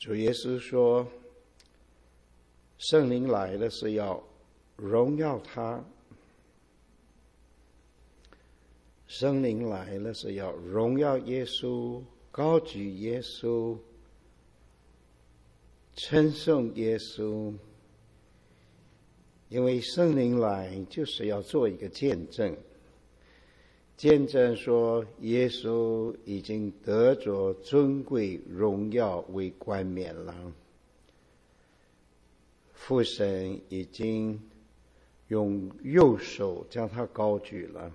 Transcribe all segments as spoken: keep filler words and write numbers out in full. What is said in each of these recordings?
主耶稣说，圣灵来了是要荣耀他，圣灵来了是要荣耀耶稣，高举耶稣，称颂耶稣。因为圣灵来就是要做一个见证，见证说耶稣已经得着尊贵荣耀为冠冕了，父神已经用右手将他高举了，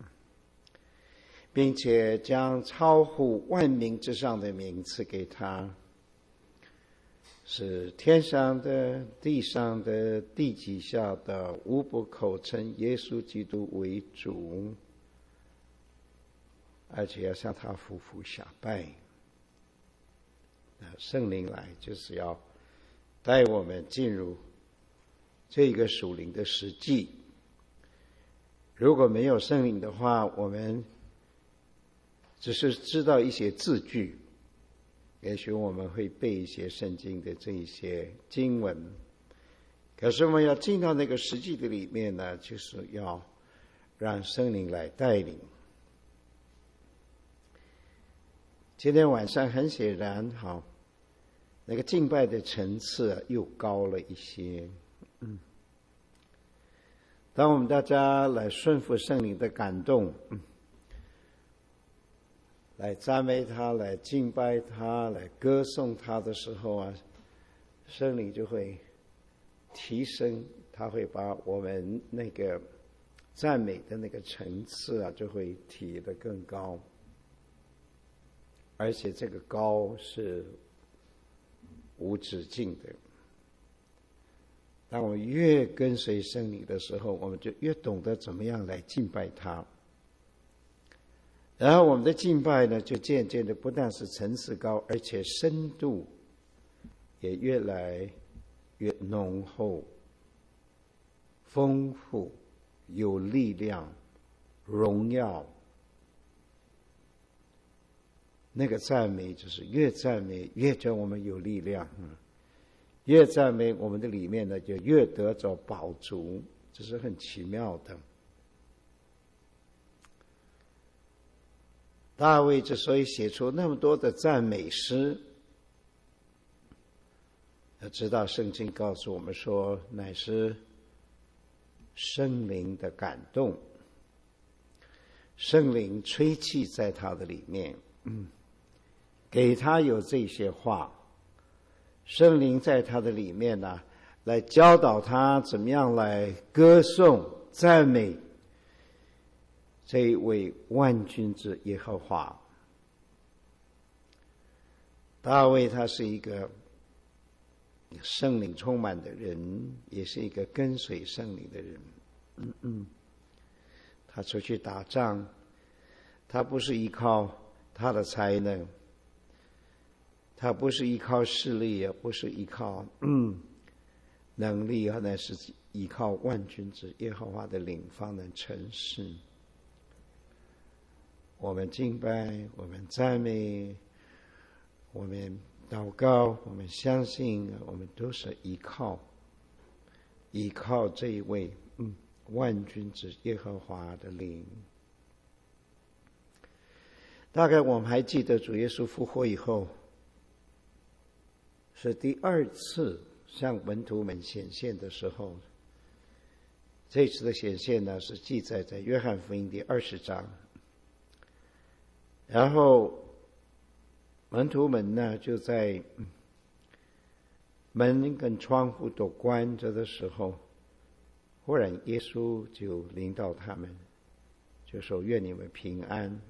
并且将超乎万名之上的名赐给他，是天上的、地上的、地底下的，无不口称耶稣基督为主，而且要向他夫妇下拜。圣灵来就是要带我们进入这个属灵的实际。如果没有圣灵的话，我们只是知道一些字句，也许我们会背一些圣经的这一些经文，可是我们要进到那个实际的里面呢，就是要让圣灵来带领。今天晚上很显然，好，那个敬拜的层次又高了一些。嗯，当我们大家来顺服圣灵的感动，嗯，来赞美他，来敬拜他，来歌颂他的时候啊，圣灵就会提升，他会把我们那个赞美的那个层次啊，就会提得更高。而且这个高是无止境的。当我们越跟随圣灵的时候，我们就越懂得怎么样来敬拜他。然后我们的敬拜呢，就渐渐的不但是层次高，而且深度也越来越浓厚、丰富、有力量、荣耀。那个赞美就是越赞美越叫我们有力量，嗯，越赞美我们的里面呢就越得着饱足，这是很奇妙的。大卫之所以写出那么多的赞美诗，要知道圣经告诉我们说，乃是圣灵的感动，圣灵吹气在他的里面，嗯，给他有这些话，圣灵在他的里面呢，来教导他怎么样来歌颂赞美这一位万军之耶和华。大卫他是一个圣灵充满的人，也是一个跟随圣灵的人。嗯嗯，他出去打仗，他不是依靠他的才能，他不是依靠势力，也不是依靠嗯能力，而乃是依靠万军之耶和华的灵方能成事。我们敬拜，我们赞美，我们祷告，我们相信，我们都是依靠依靠这一位嗯万军之耶和华的灵。大概我们还记得主耶稣复活以后，是第二次向门徒们显现的时候。这次的显现呢，是记载在约翰福音第二十章。然后门徒们呢，就在门跟窗户都关着的时候，忽然耶稣就领导他们，就说愿你们平安。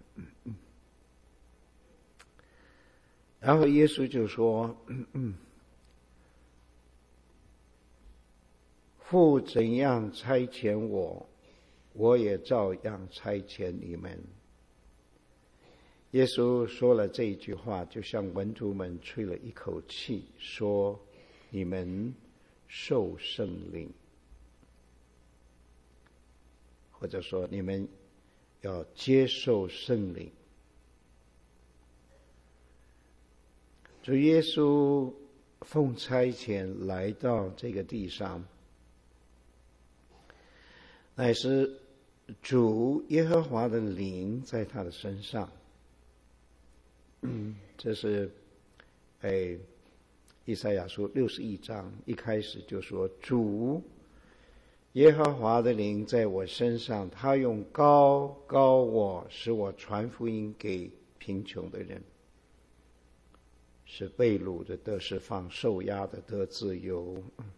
然后耶稣就说，父怎样差遣我，我也照样差遣你们。耶稣说了这一句话，就向门徒们吹了一口气，说你们受圣灵，或者说你们要接受圣灵。主耶稣奉差遣来到这个地上，乃是主耶和华的灵在他的身上。嗯，这是哎，以赛亚书六十一章一开始就说，主耶和华的灵在我身上，他用膏膏我，使我传福音给贫穷的人，使被掳的得释放，受压的得自由，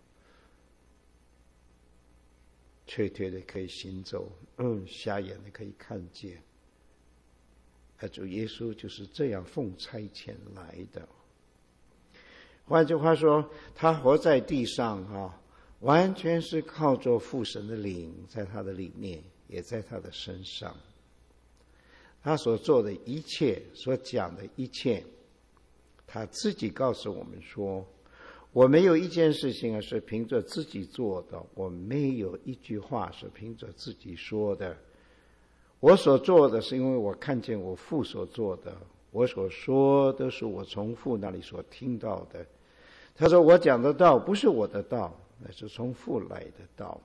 瘸腿的可以行走，嗯，瞎眼的可以看见。而主耶稣就是这样奉差遣来的。换句话说，他活在地上啊，完全是靠着父神的灵，在他的里面，也在他的身上。他所做的一切，所讲的一切，他自己告诉我们说，我没有一件事情啊是凭着自己做的，我没有一句话是凭着自己说的。我所做的是因为我看见我父所做的，我所说的是我从父那里所听到的。他说我讲的道不是我的道，乃是从父来的道。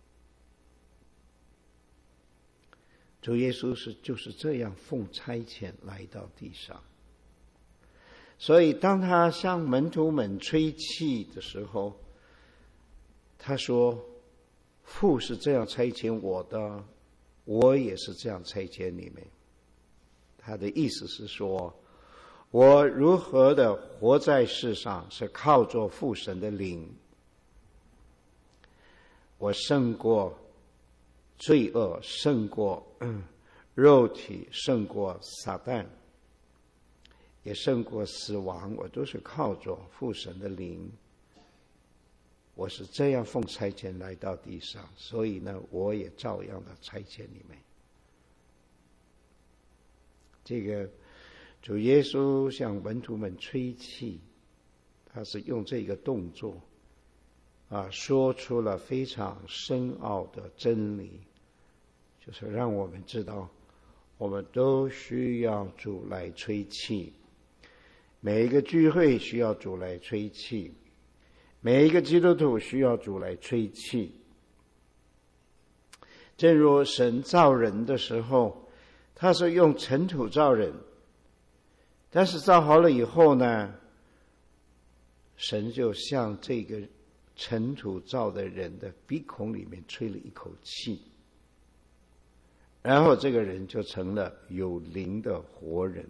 主耶稣是就是这样奉差遣来到地上。所以当他向门徒们吹气的时候，他说父是这样差遣我的，我也是这样差遣你们。他的意思是说，我如何的活在世上是靠着父神的灵，我胜过罪恶，胜过、嗯、肉体，胜过撒旦，也胜过死亡，我都是靠着父神的灵。我是这样奉差遣来到地上，所以呢，我也照样的差遣你们。这个主耶稣向门徒们吹气，他是用这个动作啊，说出了非常深奥的真理，就是让我们知道，我们都需要主来吹气。每一个聚会需要主来吹气，每一个基督徒需要主来吹气。正如神造人的时候，他是用尘土造人，但是造好了以后呢，神就向这个尘土造的人的鼻孔里面吹了一口气，然后这个人就成了有灵的活人。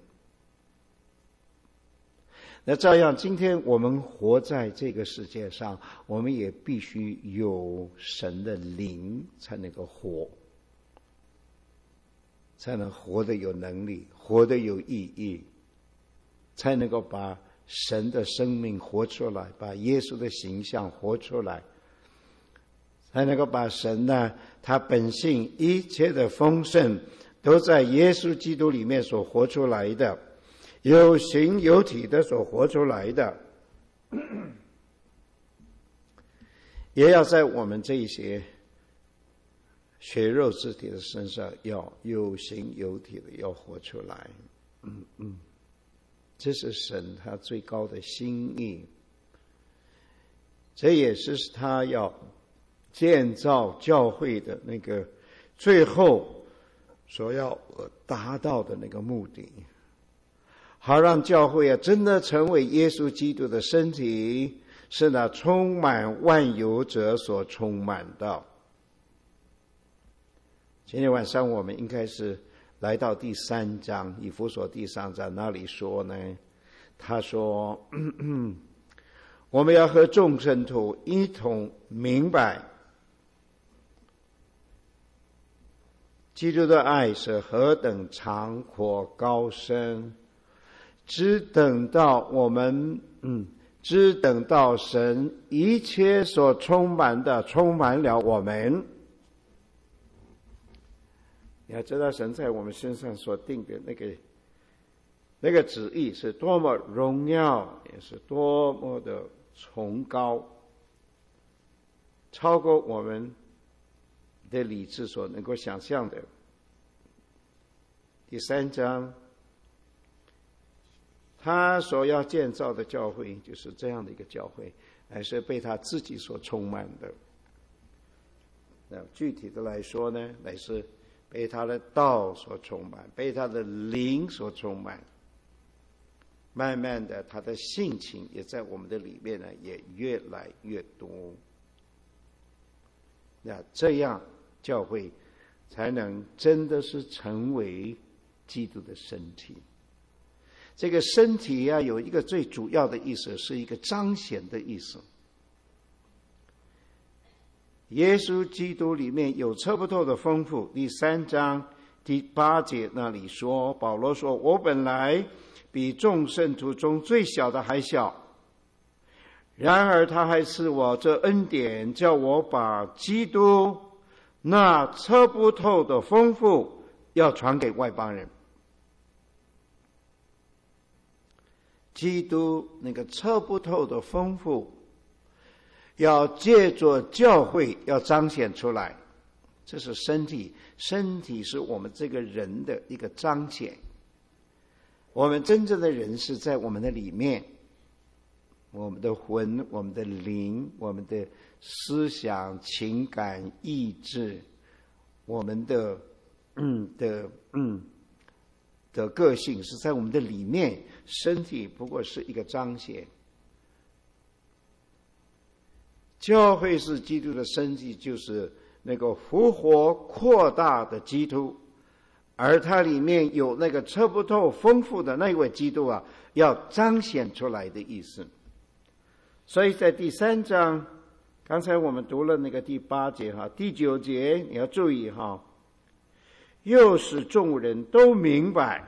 那照样，今天我们活在这个世界上，我们也必须有神的灵才能够活，才能活得有能力，活得有意义，才能够把神的生命活出来，把耶稣的形象活出来，才能够把神呢，他本性一切的丰盛都在耶稣基督里面所活出来的，有形有体的所活出来的，也要在我们这一些血肉之体的身上要有形有体的要活出来。嗯嗯，这是神他最高的心意，这也是他要建造教会的那个最后所要达到的那个目的，好让教会啊真的成为耶稣基督的身体，是那充满万有者所充满的。今天晚上我们应该是来到第三章，以弗所第三章那里说呢，他说咳咳我们要和众圣徒一同明白基督的爱是何等长阔高深，只等到我们嗯，只等到神一切所充满的充满了我们。你要知道神在我们身上所定的那个那个旨意是多么荣耀，也是多么的崇高，超过我们的理智所能够想象的。第三章他所要建造的教会就是这样的一个教会，乃是被他自己所充满的。那具体的来说呢，乃是被他的道所充满，被他的灵所充满。慢慢的，他的性情也在我们的里面呢，也越来越多。那这样教会才能真的是成为基督的身体。这个身体啊，有一个最主要的意思，是一个彰显的意思。耶稣基督里面有测不透的丰富。第三章第八节那里说，保罗说：“我本来比众圣徒中最小的还小，然而他还赐我这恩典，叫我把基督那测不透的丰富要传给外邦人。”基督那个测不透的丰富，要借着教会要彰显出来。这是身体，身体是我们这个人的一个彰显。我们真正的人是在我们的里面，我们的魂，我们的灵，我们的思想、情感、意志，我们的嗯的嗯的个性是在我们的里面，身体不过是一个彰显。教会是基督的身体，就是那个复活扩大的基督，而它里面有那个测不透丰富的那位基督啊，要彰显出来的意思。所以在第三章，刚才我们读了那个第八节哈，第九节你要注意哈，又使众人都明白，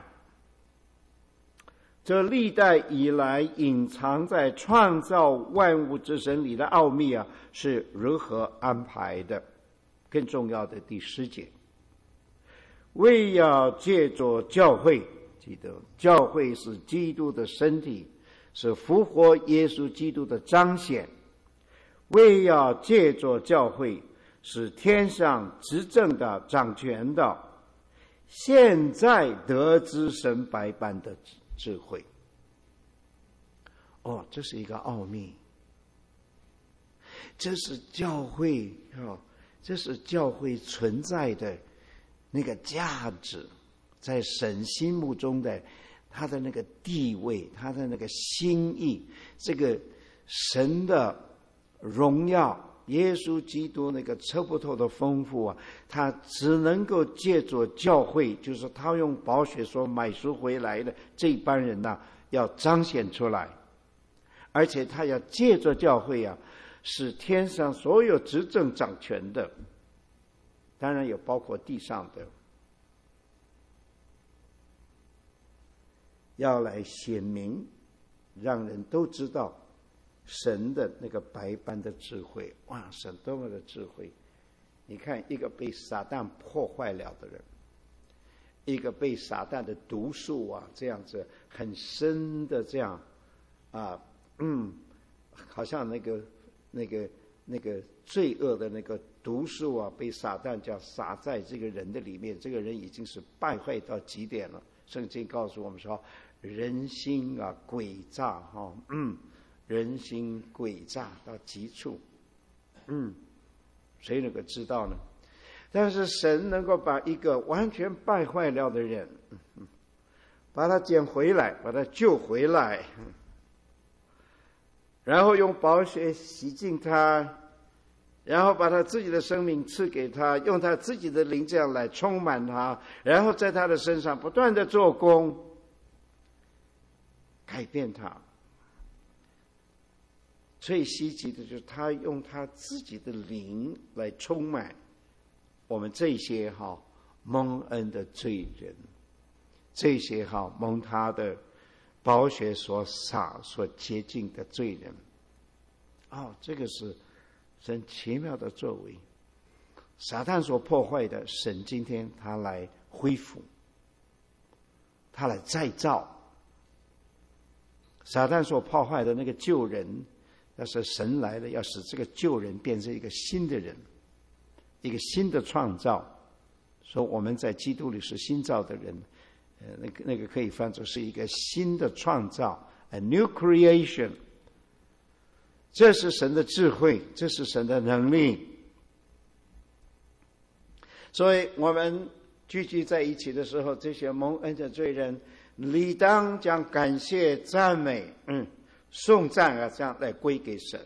这历代以来隐藏在创造万物之神里的奥秘啊，是如何安排的。更重要的第十节，为要借着教会，记得教会是基督的身体，是复活耶稣基督的彰显。为要借着教会，使天上执政的、掌权的，现在得知神百般的智慧。哦，这是一个奥秘，这是教会哦，这是教会存在的那个价值，在神心目中的他的那个地位，他的那个心意，这个神的荣耀，耶稣基督那个测不透的丰富啊，他只能够借着教会，就是他用宝血所买赎回来的这一班人呐、啊，要彰显出来。而且他要借着教会啊，使天上所有执政掌权的，当然也包括地上的，要来显明，让人都知道神的那个百般的智慧。哇，神多么的智慧！你看，一个被撒旦破坏了的人，一个被撒旦的毒素啊，这样子很深的这样啊。嗯，好像那个、那个、那个罪恶的那个毒素啊，被撒旦叫撒在这个人的里面，这个人已经是败坏到极点了。圣经告诉我们说，人心啊诡诈哈、哦，嗯，人心诡诈到极处，嗯，谁能够知道呢？但是神能够把一个完全败坏了的人，嗯、把他捡回来，把他救回来。然后用宝血洗净他，然后把他自己的生命赐给他，用他自己的灵这样来充满他，然后在他的身上不断的做工，改变他。最稀奇的就是他用他自己的灵来充满我们这些哈蒙恩的罪人，这些哈蒙他的宝血所洒所洁净的罪人。哦，这个是神奇妙的作为。撒旦所破坏的，神今天他来恢复，他来再造。撒旦所破坏的那个旧人，要是神来了，要使这个旧人变成一个新的人，一个新的创造。说我们在基督里是新造的人， 呃，那个那个可以翻作是一个新的创造 ，a new creation。这是神的智慧，这是神的能力。所以我们聚集在一起的时候，这些蒙恩的罪人，理当将感谢、赞美、嗯、颂赞啊，这样来归给神。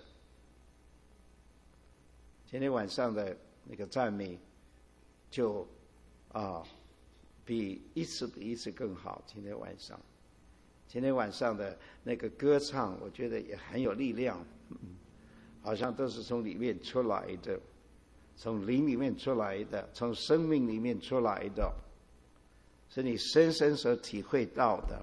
今天晚上的那个赞美，就啊，比一次比一次更好。今天晚上，今天晚上的那个歌唱，我觉得也很有力量。嗯，好像都是从里面出来的，从灵里面出来的，从生命里面出来的，是你深深所体会到的。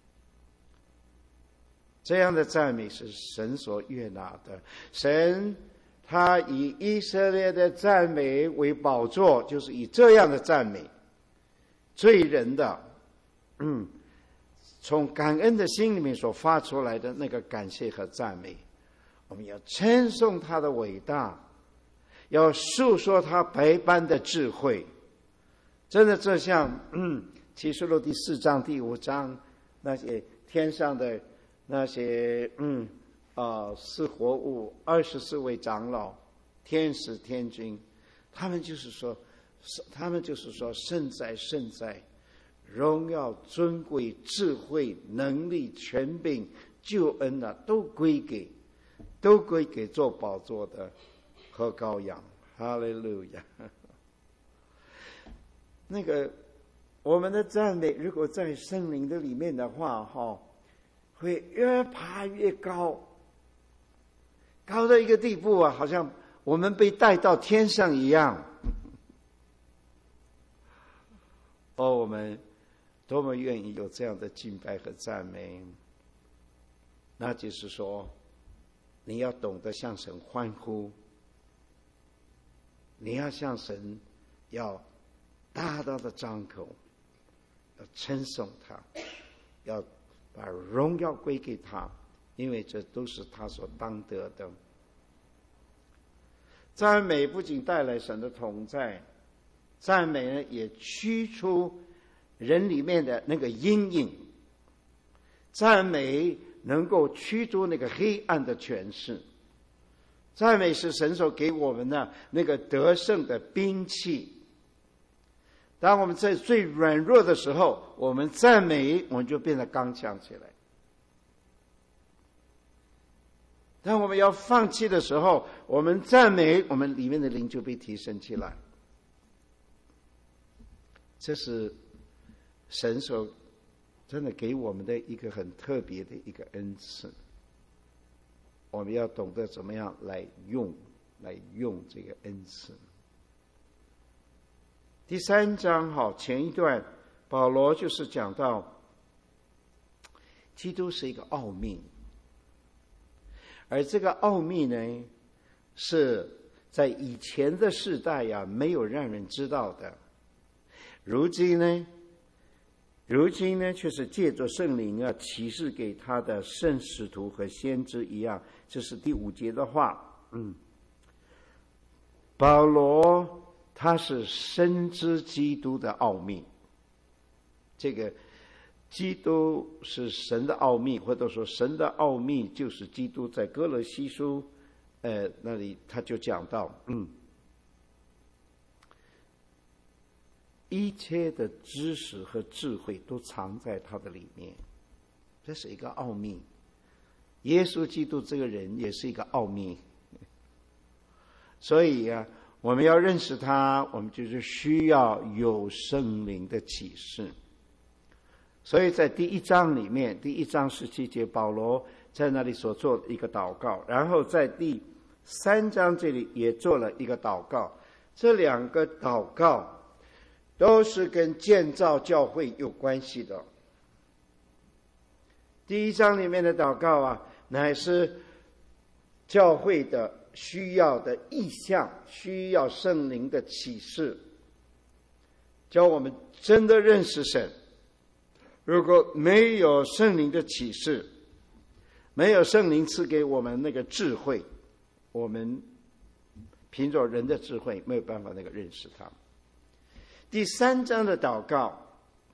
这样的赞美是神所悦纳的。神他以以色列的赞美为宝座，就是以这样的赞美，罪人的，嗯，从感恩的心里面所发出来的那个感谢和赞美。我们要称颂他的伟大，要述说他百般的智慧。真的，这像嗯，启示录第四章、第五章那些天上的那些嗯啊、呃、四活物、二十四位长老、天使、天君，他们就是说，他们就是说，圣哉，圣哉，荣耀、尊贵、智慧、能力、权柄、救恩啊，都归给。都归给做宝座的和羔羊，哈利路亚。那个我们的赞美，如果在圣灵的里面的话，哈，会越爬越高，高到一个地步啊，好像我们被带到天上一样。哦，我们多么愿意有这样的敬拜和赞美，那就是说。你要懂得向神欢呼，你要向神要大大的张口，要称颂他，要把荣耀归给他，因为这都是他所当得的。赞美不仅带来神的同在，赞美呢也驱出人里面的那个阴影，赞美能够驱逐那个黑暗的权势，赞美是神所给我们的那个得胜的兵器。当我们在最软弱的时候，我们赞美，我们就变得刚强起来；当我们要放弃的时候，我们赞美，我们里面的灵就被提升起来。这是神所真的给我们的一个很特别的一个恩赐，我们要懂得怎么样来用，来用这个恩赐。第三章哈，前一段保罗就是讲到，基督是一个奥秘，而这个奥秘呢，是在以前的世代呀，没有让人知道的。如今呢？如今呢，却是借着圣灵啊，启示给他的圣使徒和先知一样。这是第五节的话。嗯，保罗他是深知基督的奥秘。这个基督是神的奥秘，或者说神的奥秘就是基督。在哥罗西书，呃，那里他就讲到，嗯。一切的知识和智慧都藏在他的里面，这是一个奥秘。耶稣基督这个人也是一个奥秘，所以啊，我们要认识他，我们就是需要有圣灵的启示。所以在第一章里面，第一章十七节，保罗在那里所做的一个祷告，然后在第三章这里也做了一个祷告。这两个祷告都是跟建造教会有关系的。第一章里面的祷告啊，乃是教会的需要的意向，需要圣灵的启示，教我们真的认识神。如果没有圣灵的启示，没有圣灵赐给我们那个智慧，我们凭着人的智慧没有办法那个认识他。第三章的祷告，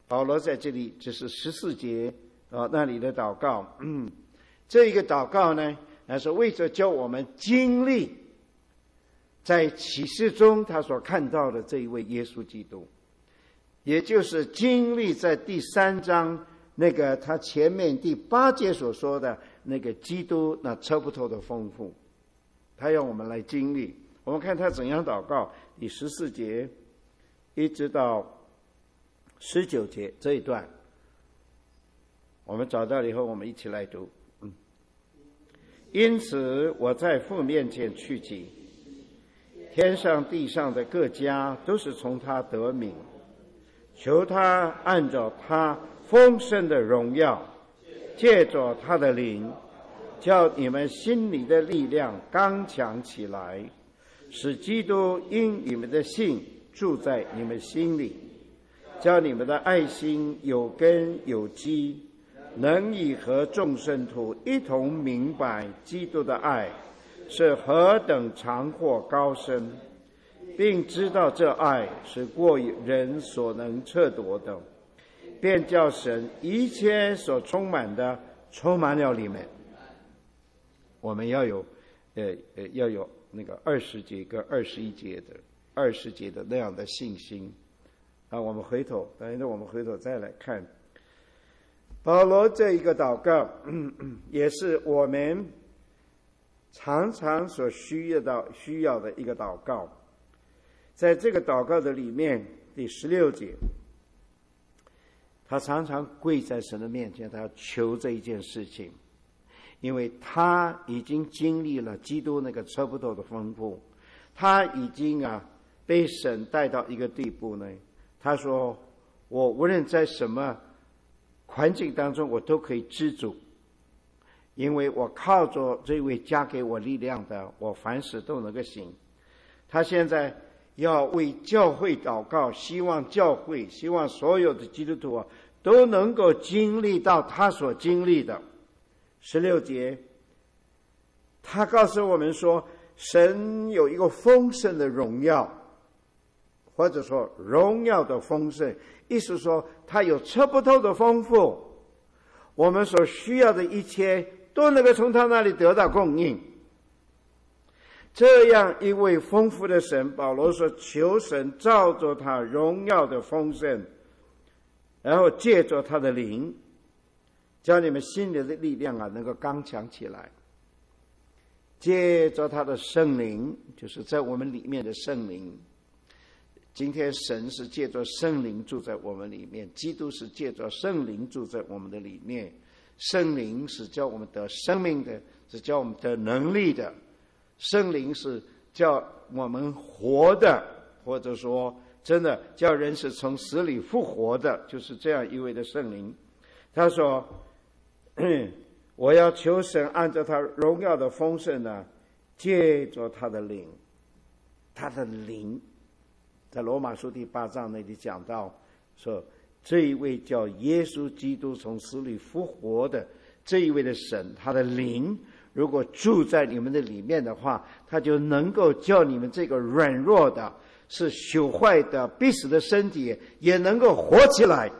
保罗在这里就是十四节啊那里的祷告，嗯，这一个祷告呢，那是为着叫我们经历在启示中他所看到的这一位耶稣基督，也就是经历在第三章那个他前面第八节所说的那个基督那测不透的丰富，他要我们来经历。我们看他怎样祷告，第十四节一直到十九节这一段，我们找到了以后，我们一起来读。嗯，因此我在父面前屈膝，天上地上的各家都是从他得名，求他按照他丰盛的荣耀，借着他的灵，叫你们心里的力量刚强起来，使基督因你们的信住在你们心里，叫你们的爱心有根有基，能以和众圣徒一同明白基督的爱是何等长阔高深，并知道这爱是过于人所能测度的，便叫神一切所充满的充满了你们。我们要有呃呃要有那个二十节跟二十一节的二十节的那样的信心啊。我们回头等一下我们回头再来看保罗这一个祷告，嗯嗯也是我们常常所需要的需要的一个祷告。在这个祷告的里面，第十六节，他常常跪在神的面前，他要求这一件事情，因为他已经经历了基督那个测不透的丰富，他已经啊被神带到一个地步呢。他说：“我无论在什么环境当中，我都可以知足，因为我靠着这位加给我力量的，我凡事都能够行。”他现在要为教会祷告，希望教会，希望所有的基督徒啊都能够经历到他所经历的。十六节，他告诉我们说，神有一个丰盛的荣耀，或者说荣耀的丰盛，意思说他有测不透的丰富，我们所需要的一切都能够从他那里得到供应。这样一位丰富的神，保罗说求神照着他荣耀的丰盛，然后借着他的灵，叫你们心里的力量啊能够刚强起来，借着他的圣灵，就是在我们里面的圣灵。今天神是借着圣灵住在我们里面，基督是借着圣灵住在我们的里面。圣灵是叫我们得生命的，是叫我们得能力的，圣灵是叫我们活的，或者说真的叫人是从死里复活的，就是这样一位的圣灵。他说我要求神按照他荣耀的丰盛呢，借着他的灵，他的灵在罗马书第八章那里讲到说，这一位叫耶稣基督从死里复活的这一位的神，他的灵如果住在你们的里面的话，他就能够叫你们这个软弱的是朽坏的必死的身体也能够活起来。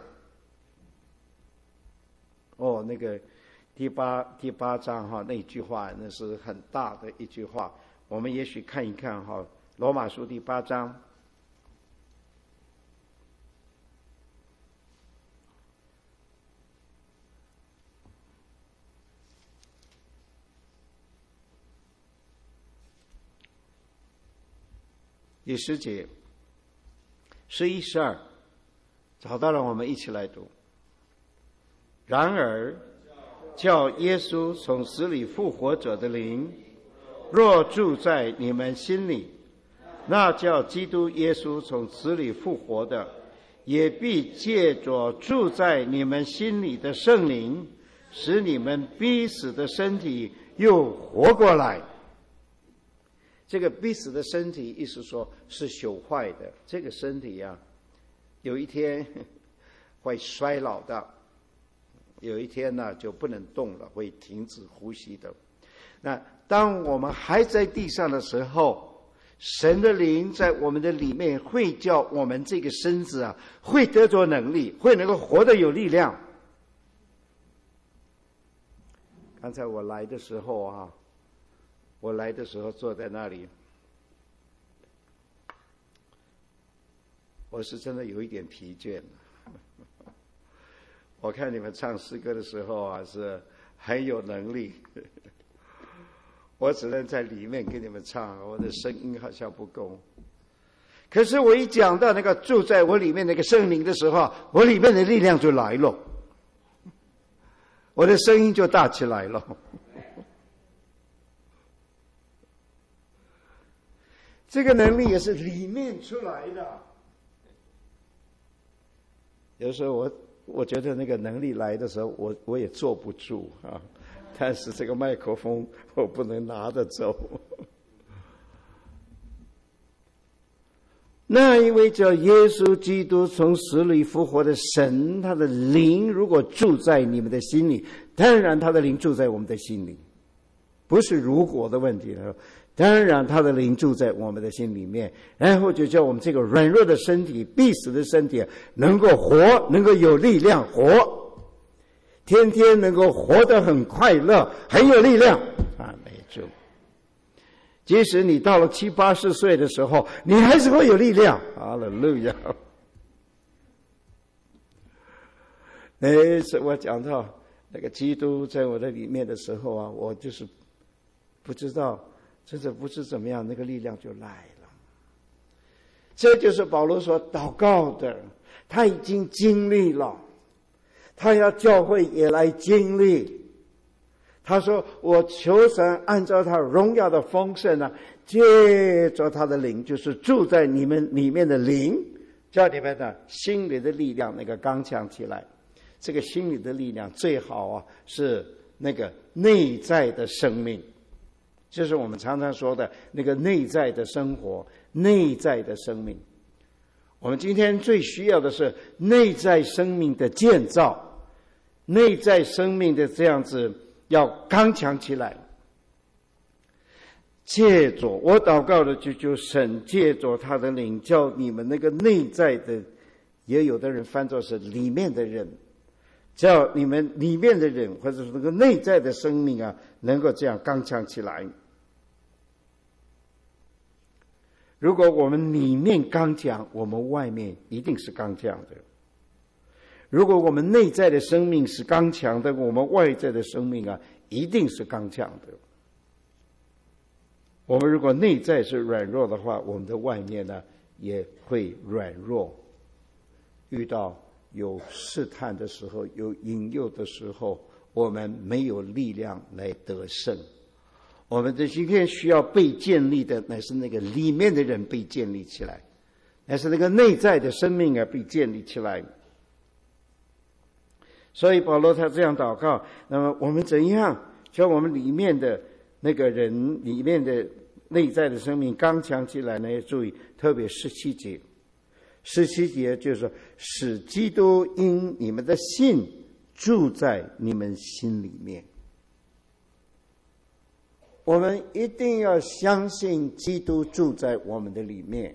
哦，那个第八第八章哈，那句话那是很大的一句话，我们也许看一看哈，罗马书第八章第十节，十一十二，找到了，我们一起来读。然而，叫耶稣从死里复活者的灵，若住在你们心里，那叫基督耶稣从死里复活的，也必借着住在你们心里的圣灵，使你们必死的身体又活过来。这个必死的身体，意思说是朽坏的，这个身体啊，有一天会衰老的，有一天呢就不能动了，会停止呼吸的。那当我们还在地上的时候， 神的灵在我们的里面，会叫我们这个身子啊，会得着能力，会能够活得有力量。刚才我来的时候啊，我来的时候坐在那里，我是真的有一点疲倦。我看你们唱诗歌的时候啊，是很有能力。我只能在里面给你们唱，我的声音好像不够。可是我一讲到那个住在我里面那个圣灵的时候，我里面的力量就来了，我的声音就大起来了。这个能力也是里面出来的。有时候我我觉得那个能力来的时候，我我也坐不住啊。但是这个麦克风我不能拿着走。那一位叫耶稣基督从死里复活的神，他的灵如果住在你们的心里，当然他的灵住在我们的心里，不是如果的问题了。当然他的灵住在我们的心里面，然后就叫我们这个软弱的身体、必死的身体能够活，能够有力量活，天天能够活得很快乐，很有力量啊！没错，即使你到了七八十岁的时候，你还是会有力量。哈利路亚！那次我讲到那个基督在我的里面的时候啊，我就是不知道，真的不知怎么样，那个力量就来了。这就是保罗所祷告的，他已经经历了。他要教会也来经历，他说：“我求神按照他荣耀的丰盛呢，借着他的灵，就是住在你们里面的灵，叫你们的心里的力量那个刚强起来。这个心里的力量最好啊，是那个内在的生命，就是我们常常说的那个内在的生活，内在的生命。我们今天最需要的是内在生命的建造。”内在生命的这样子要刚强起来，借着我祷告的就就神借着他的灵，叫你们那个内在的，也有的人翻作是里面的人，叫你们里面的人或者是那个内在的生命啊，能够这样刚强起来。如果我们里面刚强，我们外面一定是刚强的。如果我们内在的生命是刚强的，我们外在的生命啊，一定是刚强的。我们如果内在是软弱的话，我们的外面呢也会软弱。遇到有试探的时候，有引诱的时候，我们没有力量来得胜。我们的今天需要被建立的，乃是那个里面的人被建立起来，乃是那个内在的生命啊被建立起来。所以保罗他这样祷告，那么我们怎样叫我们里面的那个人里面的内在的生命刚强起来呢？要注意，特别十七节，十七节就是说，使基督因你们的信住在你们心里面。我们一定要相信基督住在我们的里面。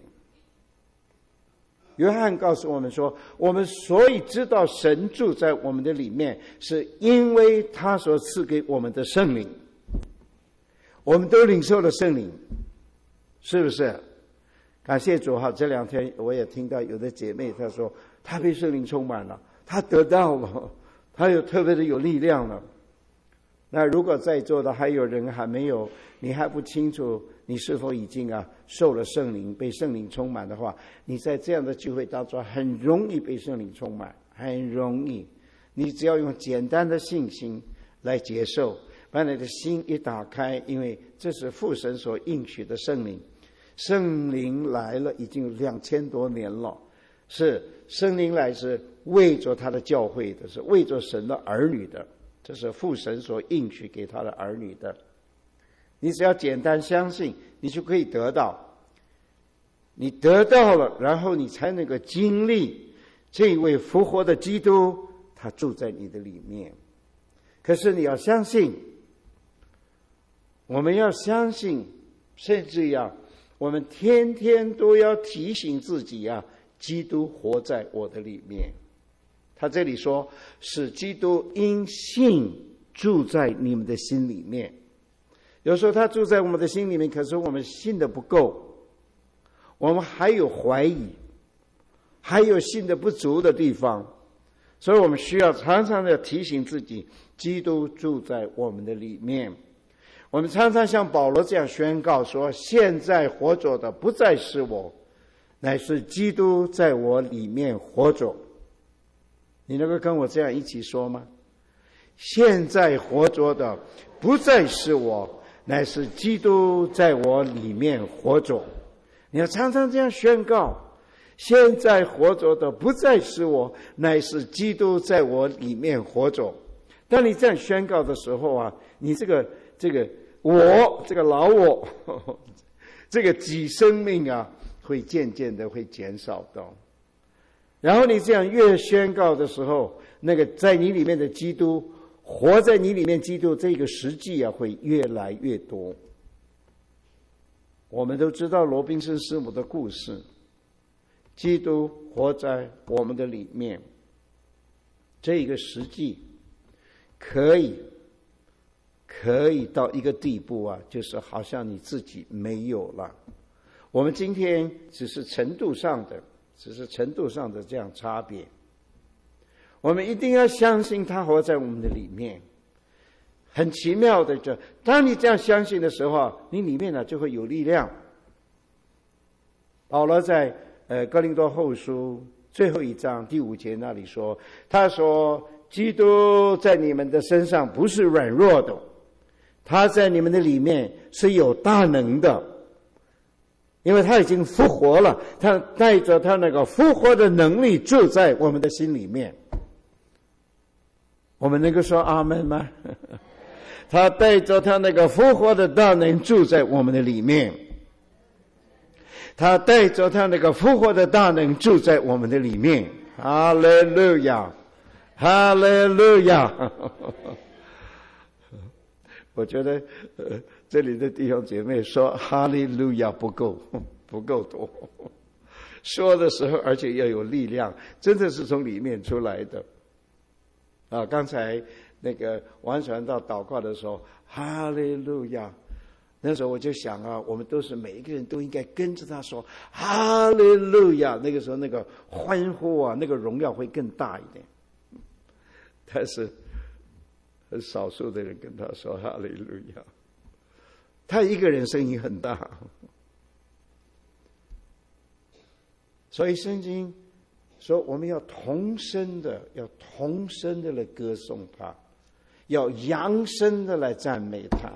约翰告诉我们说，我们所以知道神住在我们的里面，是因为他所赐给我们的圣灵。我们都领受了圣灵，是不是？感谢主哈！这两天我也听到有的姐妹她说，她被圣灵充满了，她得到了，她有特别的有力量了。那如果在座的还有人还没有，你还不清楚你是否已经啊受了圣灵，被圣灵充满的话，你在这样的聚会当中很容易被圣灵充满，很容易。你只要用简单的信心来接受，把你的心一打开，因为这是父神所应许的圣灵。圣灵来了已经两千多年了，是圣灵来是为着他的教会的，是为着神的儿女的，这是父神所应许给他的儿女的。你只要简单相信，你就可以得到。你得到了，然后你才能够经历这位复活的基督，他住在你的里面。可是你要相信，我们要相信，甚至要我们天天都要提醒自己啊，基督活在我的里面。他这里说，使基督因信住在你们的心里面。有时候他住在我们的心里面，可是我们信的不够，我们还有怀疑，还有信的不足的地方，所以我们需要常常的提醒自己，基督住在我们的里面。我们常常像保罗这样宣告说，现在活着的不再是我，乃是基督在我里面活着。你能够跟我这样一起说吗？现在活着的不再是我，乃是基督在我里面活着。你要常常这样宣告，现在活着的不再是我，乃是基督在我里面活着。当你这样宣告的时候啊，你这个这个我这个老我呵呵这个己生命啊，会渐渐的会减少到。然后你这样越宣告的时候，那个在你里面的基督，活在你里面基督这个实际啊，会越来越多。我们都知道罗宾森师母的故事，基督活在我们的里面，这个实际可以可以到一个地步啊，就是好像你自己没有了。我们今天只是程度上的只是程度上的这样差别。我们一定要相信他活在我们的里面。很奇妙的，就当你这样相信的时候，你里面呢就会有力量。保罗在呃哥林多后书最后一章第五节那里说，他说基督在你们的身上不是软弱的，他在你们的里面是有大能的，因为他已经复活了，他带着他那个复活的能力住在我们的心里面。我们能够说阿们吗？他带着他那个复活的大能住在我们的里面，他带着他那个复活的大能住在我们的里面。哈利路亚，哈利路亚。我觉得呃，这里的弟兄姐妹说哈利路亚不够，不够多。说的时候，而且要有力量，真的是从里面出来的。啊，刚才那个王传道祷告的时候，哈利路亚，那时候我就想啊，我们都是每一个人都应该跟着他说哈利路亚。那个时候那个欢呼啊，那个荣耀会更大一点。但是很少数的人跟他说哈利路亚，他一个人声音很大。所以圣经说我们要同声的，要同声的来歌颂他，要扬声的来赞美他，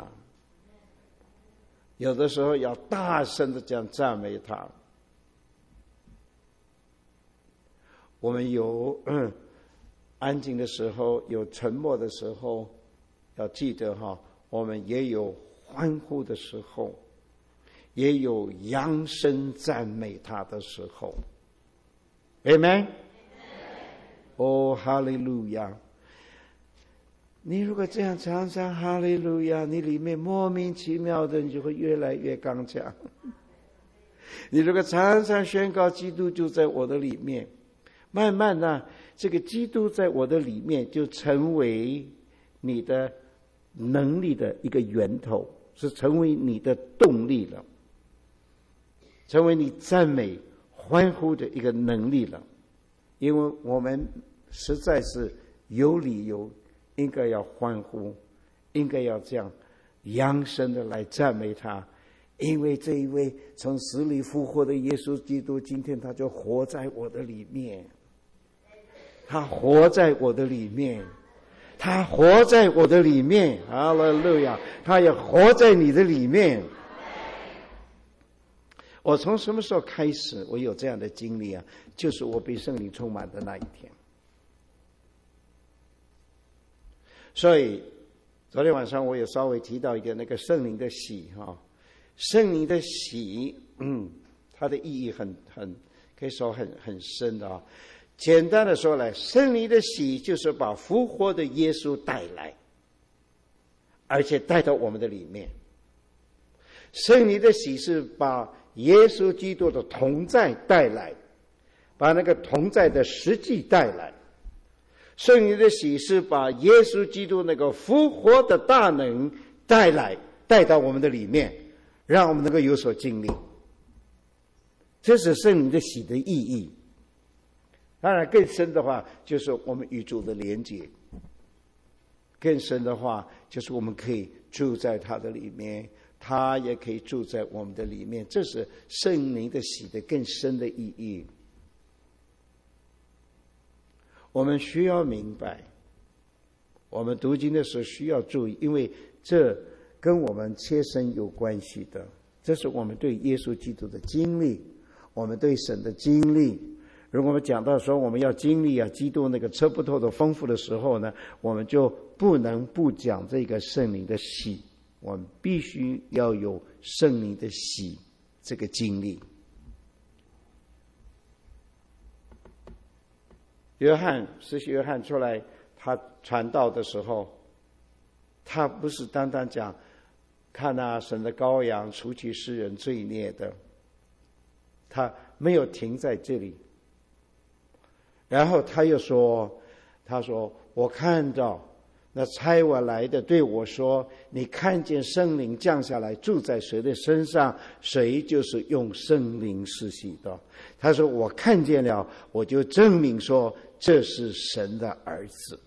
有的时候要大声的这样赞美他。我们有嗯安静的时候，有沉默的时候，要记得哈，我们也有欢呼的时候，也有扬声赞美他的时候。Amen。哦，哈利路亚！你如果这样常常哈利路亚，你里面莫名其妙的，你就会越来越刚强。你如果常常宣告基督就在我的里面，慢慢的，这个基督在我的里面就成为你的能力的一个源头，是成为你的动力了，成为你赞美欢呼的一个能力了。因为我们实在是有理由应该要欢呼，应该要这样扬声的来赞美他，因为这一位从死里复活的耶稣基督，今天他就活在我的里面，他活在我的里面，他活在我的里面，哈利路亚！他也活在你的里面。我从什么时候开始我有这样的经历啊？就是我被圣灵充满的那一天。所以昨天晚上我也稍微提到一个那个圣灵的喜哈，圣灵的喜，嗯，它的意义很很可以说很很深的啊。简单的说来，圣灵的喜就是把复活的耶稣带来，而且带到我们的里面。圣灵的喜是把耶稣基督的同在带来，把那个同在的实际带来。圣灵的喜是把耶稣基督那个复活的大能带来，带到我们的里面，让我们能够有所经历。这是圣灵的喜的意义。当然更深的话，就是我们与主的连结。更深的话，就是我们可以住在他的里面，他也可以住在我们的里面。这是圣灵的喜的更深的意义。我们需要明白，我们读经的时候需要注意，因为这跟我们切身有关系的。这是我们对耶稣基督的经历，我们对神的经历。如果我们讲到说我们要经历啊基督那个测不透的丰富的时候呢，我们就不能不讲这个圣灵的喜，我们必须要有圣灵的喜这个经历。约翰，施洗约翰出来他传道的时候，他不是单单讲看啊神的羔羊除去世人罪孽的，他没有停在这里。然后他又说，他说我看到那差我来的对我说，你看见圣灵降下来住在谁的身上，谁就是用圣灵施洗的。他说我看见了，我就证明说这是神的儿子。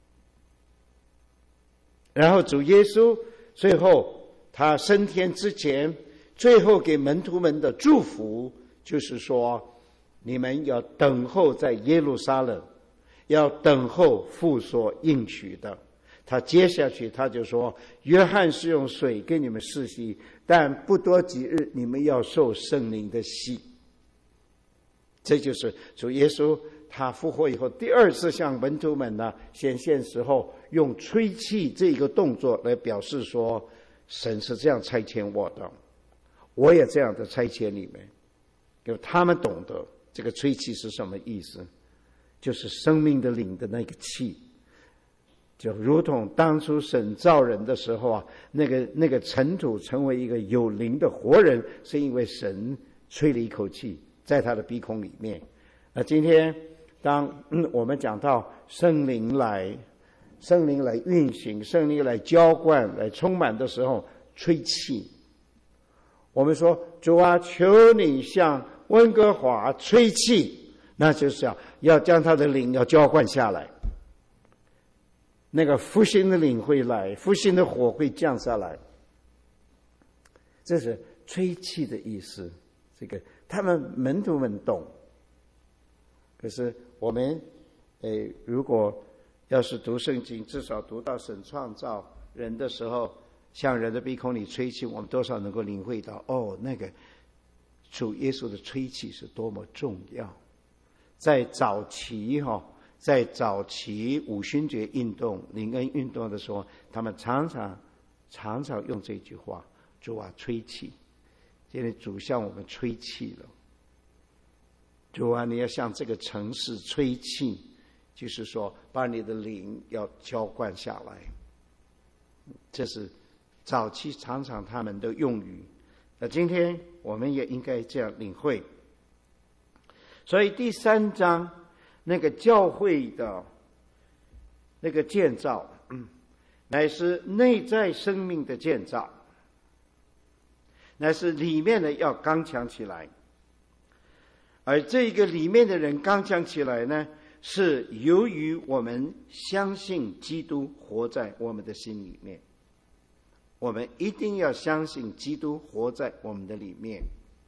然后主耶稣最后他升天之前，最后给门徒们的祝福就是说，你们要等候在耶路撒冷，要等候父所应许的。他接下去他就说，约翰是用水给你们施洗，但不多几日你们要受圣灵的洗。这就是主耶稣他复活以后第二次向门徒们呢显现时候，用吹气这个动作来表示说，神是这样差遣我的，我也这样的差遣你们。因为他们懂得这个吹气是什么意思，就是生命的灵的那个气，就如同当初神造人的时候啊，那个那个尘土成为一个有灵的活人，是因为神吹了一口气在他的鼻孔里面。那今天当、嗯、我们讲到圣灵来圣灵来运行，圣灵来浇灌来充满的时候，吹气，我们说主啊，求你向温哥华吹气，那就是要要将他的灵要浇灌下来，那个复兴的灵会来，复兴的火会降下来，这是吹气的意思。这个他们门徒们懂，可是我们诶，如果要是读圣经，至少读到神创造人的时候，向人的鼻孔里吹气，我们多少能够领会到，哦，那个主耶稣的吹气是多么重要。在早期哈、哦，在早期五旬节运动、灵恩运动的时候，他们常常常常用这句话：主啊，吹气！今天主向我们吹气了。主啊，你要向这个城市吹气，就是说把你的灵要浇灌下来。这是早期常常他们的用语。那今天我们也应该这样领会。所以第三章那个教会的那个建造，嗯，乃是内在生命的建造，乃是里面的要刚强起来。而这个里面的人刚强起来呢，是由于我们相信基督活在我们的心里面。我们一定要相信基督活在我们的里面，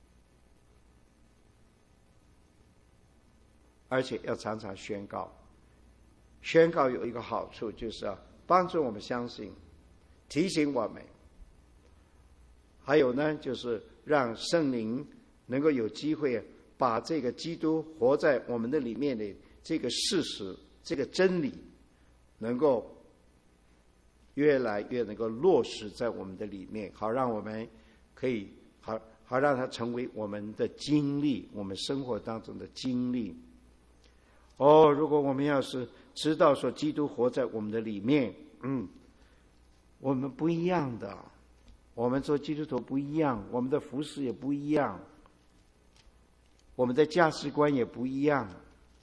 而且要常常宣告。宣告有一个好处，就是要帮助我们相信，提醒我们。还有呢，就是让圣灵能够有机会把这个基督活在我们的里面的这个事实、这个真理，能够越来越能够落实在我们的里面，好让我们可以好好让它成为我们的经历，我们生活当中的经历。哦，如果我们要是知道说基督活在我们的里面，嗯，我们不一样的， 我们做基督徒不一样，我们的服事也不一样，我们的价值观也不一样。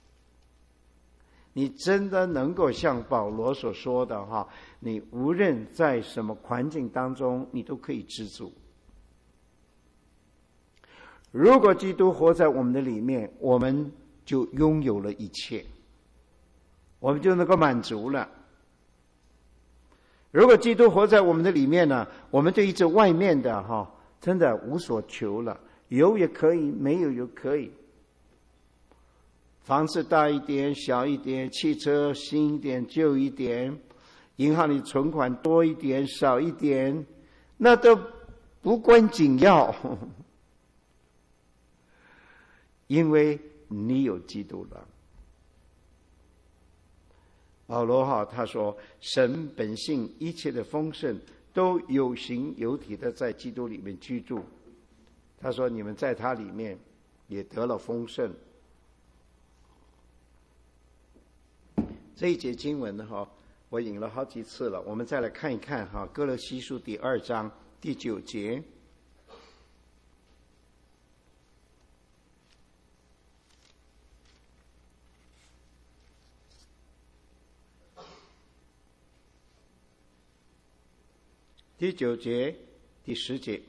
你真的能够像保罗所说的哈，你无论在什么环境当中，你都可以知足。如果基督活在我们的里面，我们就拥有了一切，我们就能够满足了。如果基督活在我们的里面呢，我们对于这外面的哈，真的无所求了，有也可以，没有也可以。房子大一点小一点，汽车新一点旧一点，银行里存款多一点少一点，那都无关紧要，因为你有基督了。保罗哈他说，神本性一切的丰盛都有形有体的在基督里面居住。他说你们在他里面也得了丰盛。这一节经文呢，哈，我引了好几次了。我们再来看一看哈，哥罗西书第二章第九节。第九节、第十节、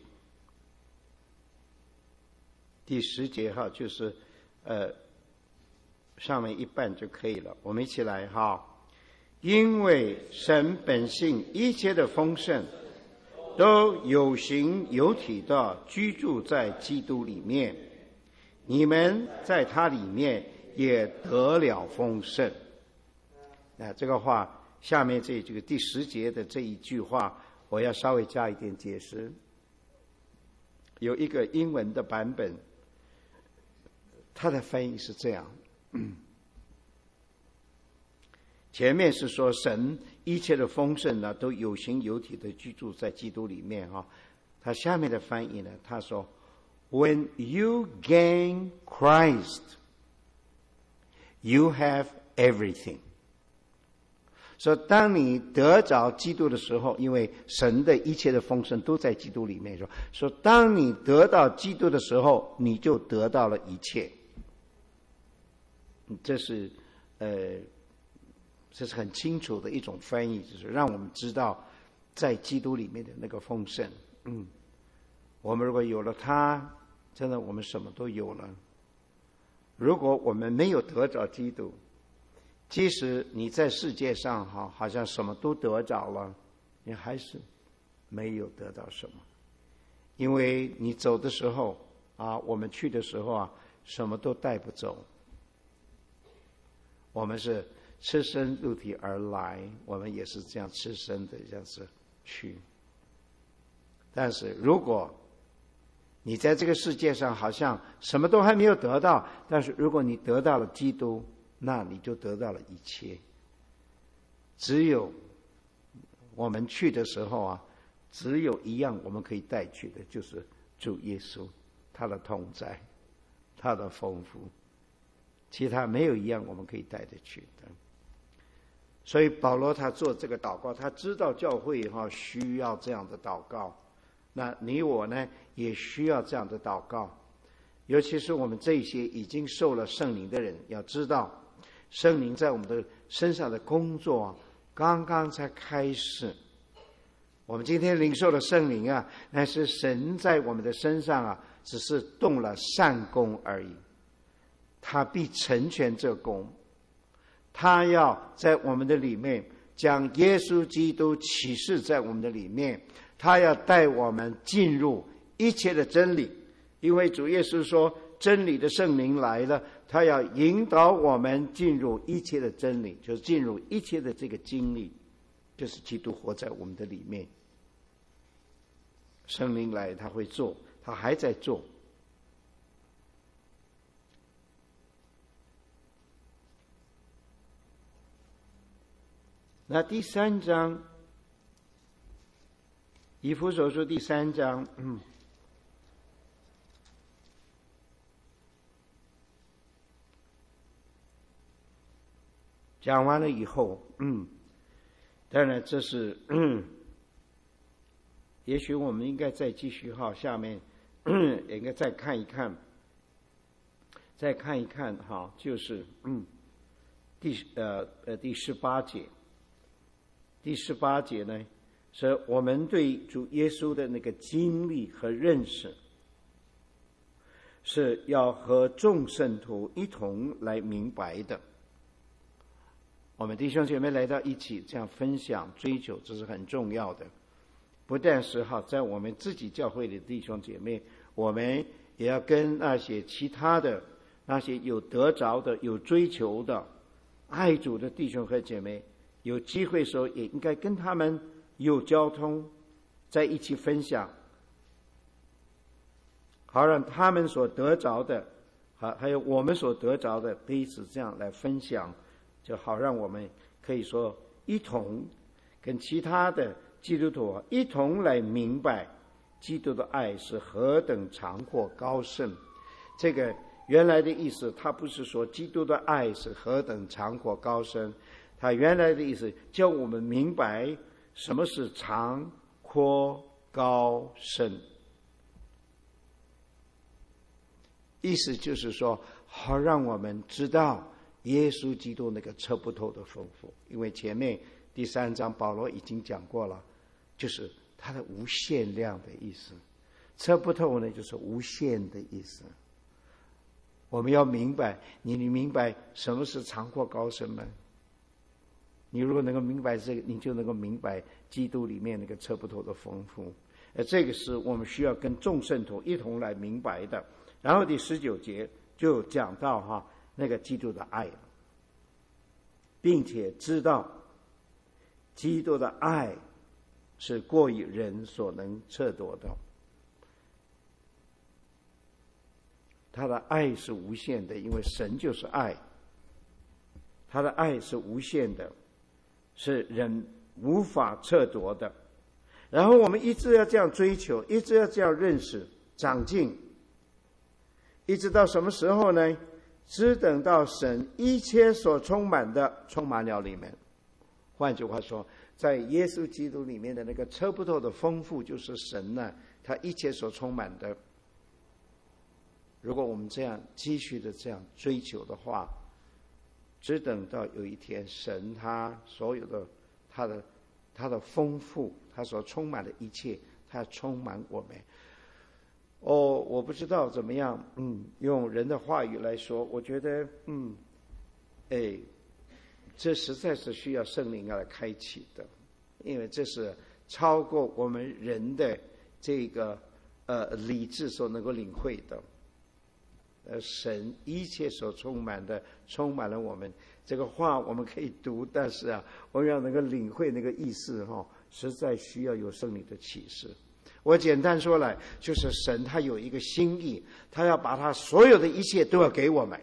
第十节哈，就是呃。上面一半就可以了，我们一起来哈。因为神本性一切的丰盛都有形有体的居住在基督里面，你们在他里面也得了丰盛。那这个话下面这这个第十节的这一句话，我要稍微加一点解释。有一个英文的版本，它的翻译是这样。前面是说神一切的丰盛呢，都有形有体的居住在基督里面哈。他下面的翻译呢，他说 ：When you gain Christ, you have everything。说当你得着基督的时候，因为神的一切的丰盛都在基督里面。说说当你得到基督的时候，你就得到了一切。这是呃，这是很清楚的一种翻译，就是让我们知道在基督里面的那个丰盛。嗯，我们如果有了他，真的我们什么都有了。如果我们没有得着基督，即使你在世界上哈好像什么都得着了，你还是没有得到什么。因为你走的时候啊，我们去的时候啊，什么都带不走。我们是赤身露体而来，我们也是这样赤身的这样子去。但是如果你在这个世界上好像什么都还没有得到，但是如果你得到了基督，那你就得到了一切。只有我们去的时候啊，只有一样我们可以带去的，就是主耶稣，他的同在，他的丰富。其他没有一样我们可以带得去的。所以保罗他做这个祷告，他知道教会哈需要这样的祷告，那你我呢也需要这样的祷告。尤其是我们这些已经受了圣灵的人，要知道圣灵在我们的身上的工作刚刚才开始。我们今天领受的圣灵啊，那是神在我们的身上啊，只是动了善功而已。他必成全这功，他要在我们的里面将耶稣基督启示在我们的里面，他要带我们进入一切的真理。因为主耶稣说真理的圣灵来了，他要引导我们进入一切的真理，就是进入一切的这个经历，就是基督活在我们的里面。圣灵来他会做，他还在做。那第三章，以弗所书第三章，嗯，讲完了以后，嗯，当然这是嗯也许我们应该再继续哈，下面也应该再看一看，再看一看哈，就是嗯，第呃呃第十八节，第十八节呢，是我们对主耶稣的那个经历和认识，是要和众圣徒一同来明白的。我们弟兄姐妹来到一起，这样分享追求，这是很重要的。不但是哈，在我们自己教会的弟兄姐妹，我们也要跟那些其他的、那些有得着的、有追求的、爱主的弟兄和姐妹，有机会的时候，也应该跟他们有交通，在一起分享，好让他们所得着的，还还有我们所得着的，彼此这样来分享。就好让我们可以说一同跟其他的基督徒一同来明白基督的爱是何等长阔高深。这个原来的意思，他不是说基督的爱是何等长阔高深，他原来的意思叫我们明白什么是长阔高深。意思就是说，好让我们知道耶稣基督那个测不透的丰富。因为前面第三章保罗已经讲过了，就是他的无限量的意思。测不透呢，就是无限的意思。我们要明白，你你明白什么是长阔高深吗？你如果能够明白这个，你就能够明白基督里面那个测不透的丰富。呃，这个是我们需要跟众圣徒一同来明白的。然后第十九节就讲到哈，那个基督的爱，并且知道基督的爱是过于人所能测度的。他的爱是无限的，因为神就是爱，他的爱是无限的，是人无法测度的。然后我们一直要这样追求，一直要这样认识长进，一直到什么时候呢？只等到神一切所充满的充满了里面。换句话说，在耶稣基督里面的那个测不透的丰富，就是神呢，他一切所充满的。如果我们这样继续的这样追求的话，只等到有一天神他所有的他的他的丰富，他所充满的一切，他充满我们。哦，我不知道怎么样，嗯，用人的话语来说，我觉得，嗯，哎，这实在是需要圣灵来开启的，因为这是超过我们人的这个呃理智所能够领会的。呃，神一切所充满的，充满了我们。这个话我们可以读，但是啊，我们要能够领会那个意思哈、哦，实在需要有圣灵的启示。我简单说来，就是神他有一个心意，他要把他所有的一切都要给我们。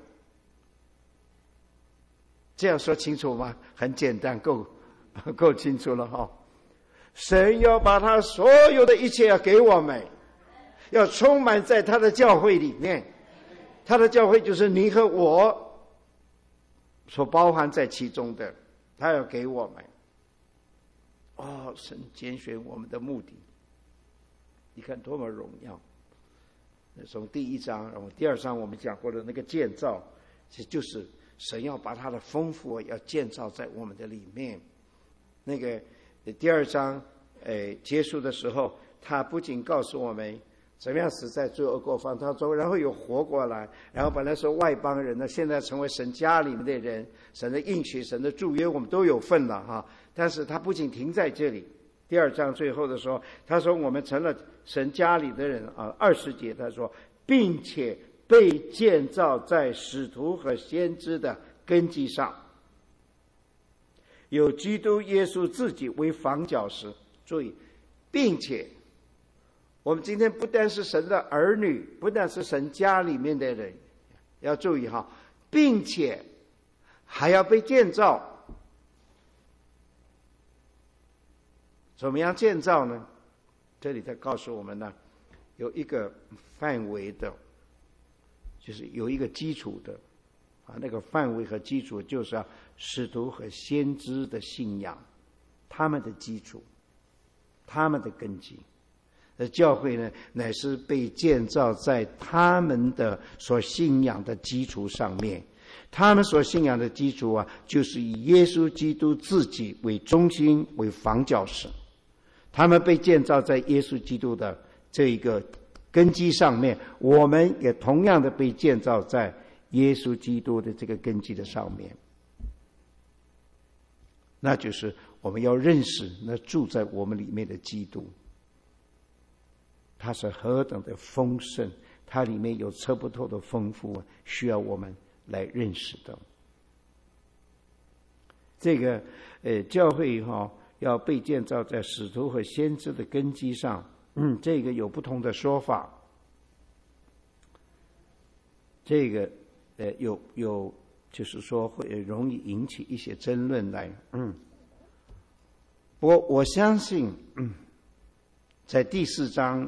这样说清楚吗？很简单，够够清楚了哈、哦。神要把他所有的一切要给我们，要充满在他的教会里面。他的教会就是你和我所包含在其中的，他要给我们。哦，神拣选我们的目的，你看多么荣耀！从第一章，然后第二章我们讲过的那个建造，其实就是神要把他的丰富要建造在我们的里面。那个第二章，呃，结束的时候，他不仅告诉我们怎么样死在罪恶过犯当中，然后又活过来，然后本来说外邦人呢，现在成为神家里面的人，神的应许、神的祝约，我们都有份了哈。但是他不仅停在这里，第二章最后的时候，他说我们成了神家里的人啊。二十节他说，并且被建造在使徒和先知的根基上，有基督耶稣自己为房角石。注意，并且我们今天不但是神的儿女，不但是神家里面的人，要注意哈，并且还要被建造。怎么样建造呢？这里他告诉我们呢，有一个范围的，就是有一个基础的啊，那个范围和基础就是啊，使徒和先知的信仰，他们的基础，他们的根基。 而教会呢，乃是被建造在他们的所信仰的基础上面。他们所信仰的基础啊，就是以耶稣基督自己为中心，为房角石。他们被建造在耶稣基督的这一个根基上面，我们也同样的被建造在耶稣基督的这个根基的上面。那就是我们要认识那住在我们里面的基督，他是何等的丰盛，它里面有测不透的丰富，需要我们来认识的。这个呃，教会哈、哦、要被建造在使徒和先知的根基上，嗯，这个有不同的说法。这个呃，有有就是说会容易引起一些争论来，嗯。不过我相信，嗯，在第四章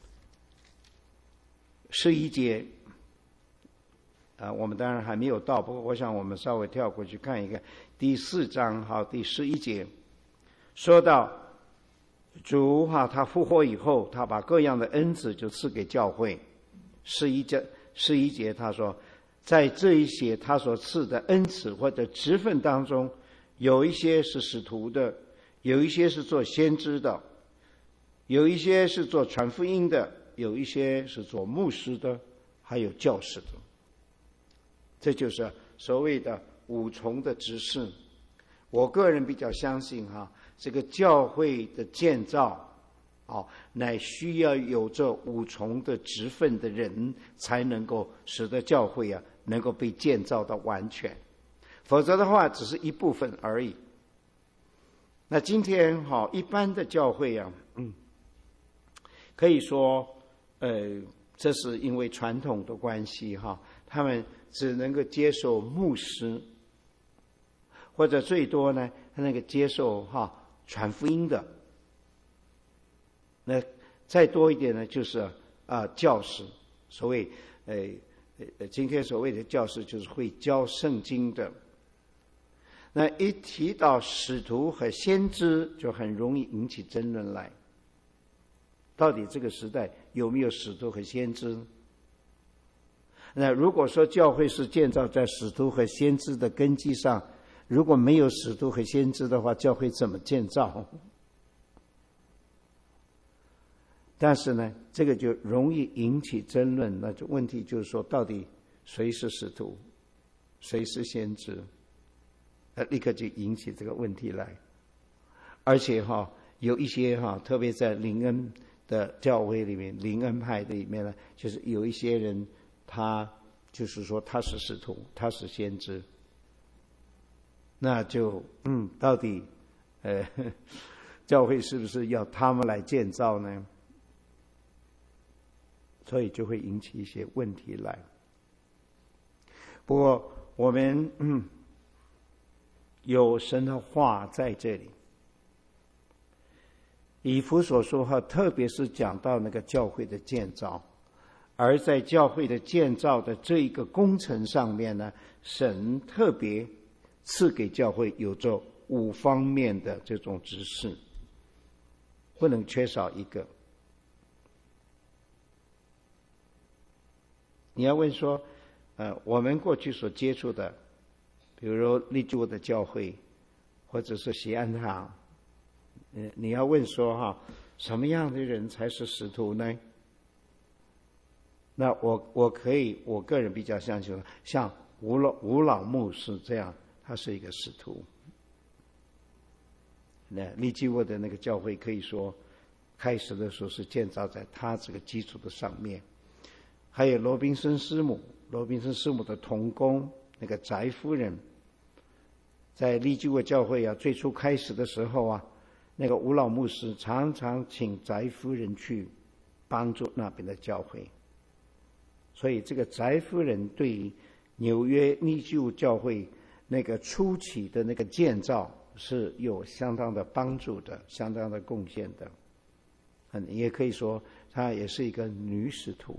十一节。啊，我们当然还没有到，不过我想我们稍微跳过去看一看第四章哈第十一节，说到主哈他复活以后，他把各样的恩赐就赐给教会。十一节十一节他说，在这一些他所赐的恩赐或者职分当中，有一些是使徒的，有一些是做先知的，有一些是做传福音的，有一些是做牧师的，还有教士的。这就是所谓的五重的职事。我个人比较相信哈，这个教会的建造，哦，乃需要有这五重的职分的人，才能够使得教会啊能够被建造到完全，否则的话只是一部分而已。那今天哈，一般的教会啊，嗯，可以说，呃，这是因为传统的关系哈，他们只能够接受牧师，或者最多呢，他那个接受哈传福音的。那再多一点呢，就是啊、呃、教师，所谓呃呃今天所谓的教师，就是会教圣经的。那一提到使徒和先知，就很容易引起争论来。到底这个时代有没有使徒和先知？那如果说教会是建造在使徒和先知的根基上，如果没有使徒和先知的话，教会怎么建造？但是呢，这个就容易引起争论。那就问题就是说，到底谁是使徒，谁是先知？呃，立刻就引起这个问题来。而且哈，有一些哈，特别在灵恩的教会里面，灵恩派的里面呢，就是有一些人。他就是说他是使徒，他是先知，那就嗯，到底呃，教会是不是要他们来建造呢？所以就会引起一些问题来。不过我们嗯有神的话在这里，以弗所书哈，特别是讲到那个教会的建造。而在教会的建造的这一个工程上面呢，神特别赐给教会有着五方面的这种指示，不能缺少一个。你要问说，呃，我们过去所接触的，比如说立基督的教会，或者是锡安堂，呃，你要问说哈，什么样的人才是使徒呢？那我我可以，我个人比较相信，像吴老吴老牧师这样，他是一个使徒。那立基督的那个教会可以说，开始的时候是建造在他这个基础的上面。还有罗宾森师母，罗宾森师母的同工那个翟夫人，在立基督教会啊最初开始的时候啊，那个吴老牧师常常请翟夫人去帮助那边的教会。所以这个翟夫人对于纽约立基督教会那个初期的那个建造是有相当的帮助的，相当的贡献的。嗯，也可以说她也是一个女使徒。